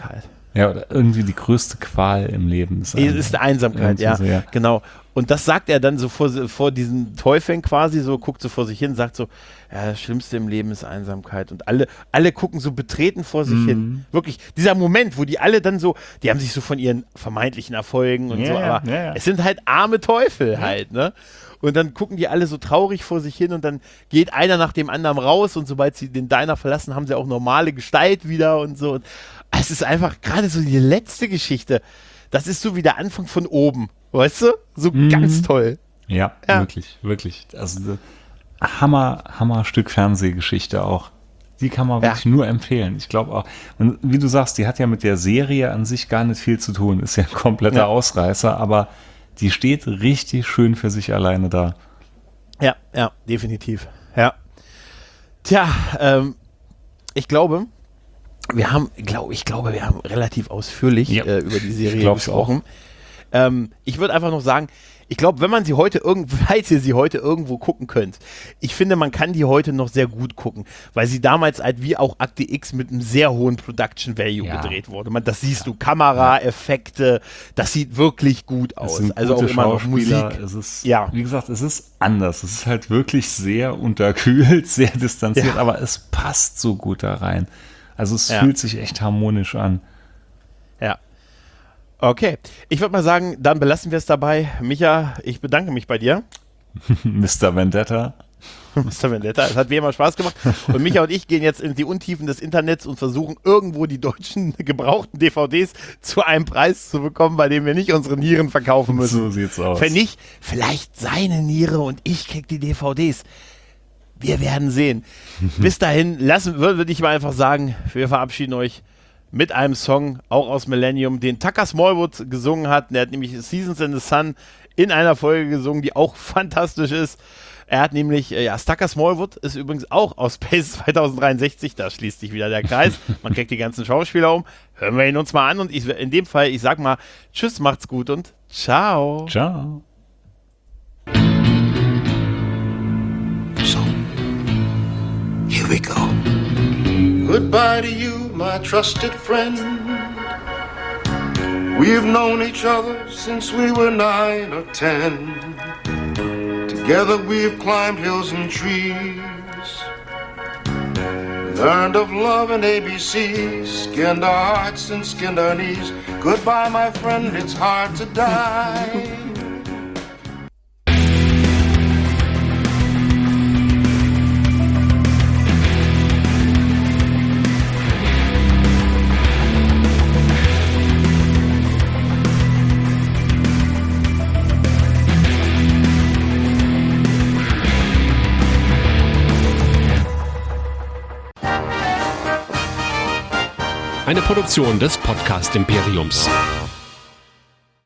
Ja, oder irgendwie die größte Qual im Leben ist Einsamkeit, ja, genau. Und das sagt er dann so vor diesen Teufeln quasi, so guckt so vor sich hin, sagt so, ja, das Schlimmste im Leben ist Einsamkeit. Und alle gucken so betreten vor sich hin. Wirklich, dieser Moment, wo die alle dann so, die haben sich so von ihren vermeintlichen Erfolgen und aber es sind halt arme Teufel halt, ne? Und dann gucken die alle so traurig vor sich hin und dann geht einer nach dem anderen raus und sobald sie den Diner verlassen, haben sie auch normale Gestalt wieder und so. Und es ist einfach gerade so die letzte Geschichte. Das ist so wie der Anfang von oben, weißt du? So ganz toll. Ja, wirklich. Also Hammerstück Fernsehgeschichte auch. Die kann man wirklich nur empfehlen. Ich glaube auch, und wie du sagst, die hat ja mit der Serie an sich gar nicht viel zu tun. Ist ja ein kompletter Ausreißer, aber die steht richtig schön für sich alleine da. Ja, definitiv. Ja. Tja, ich glaube, wir haben relativ ausführlich über die Serie gesprochen. Ich würde einfach noch sagen, ich glaube, wenn man sie heute falls ihr sie heute irgendwo gucken könnt, ich finde, man kann die heute noch sehr gut gucken, weil sie damals halt wie auch Akte X mit einem sehr hohen Production Value gedreht wurde. Das siehst du, Kamera, Effekte, das sieht wirklich gut aus. Also auch immer noch Musik. Wie gesagt, es ist anders. Es ist halt wirklich sehr unterkühlt, sehr distanziert, aber es passt so gut da rein. Also es fühlt sich echt harmonisch an. Ja. Okay, ich würde mal sagen, dann belassen wir es dabei. Micha, ich bedanke mich bei dir. Mr. Vendetta. Mr. Vendetta, es hat wie immer Spaß gemacht. Und Micha und ich gehen jetzt in die Untiefen des Internets und versuchen irgendwo die deutschen gebrauchten DVDs zu einem Preis zu bekommen, bei dem wir nicht unsere Nieren verkaufen müssen. So sieht's aus. Wenn nicht, vielleicht seine Niere und ich krieg die DVDs. Wir werden sehen. Bis dahin, würde ich mal einfach sagen, wir verabschieden euch mit einem Song, auch aus Millennium, den Tucker Smallwood gesungen hat. Der hat nämlich Seasons in the Sun in einer Folge gesungen, die auch fantastisch ist. Er hat nämlich, Tucker Smallwood ist übrigens auch aus Space 2063, da schließt sich wieder der Kreis. Man kriegt die ganzen Schauspieler um. Hören wir ihn uns mal an und in dem Fall, ich sag mal, tschüss, macht's gut und ciao. Ciao. So, here we go. Goodbye to you, my trusted friend. We've known each other since we were 9 or 10. Together we've climbed hills and trees, learned of love and ABC, skinned our hearts and skinned our knees. Goodbye, my friend, it's hard to die. Eine Produktion des Podcast Imperiums.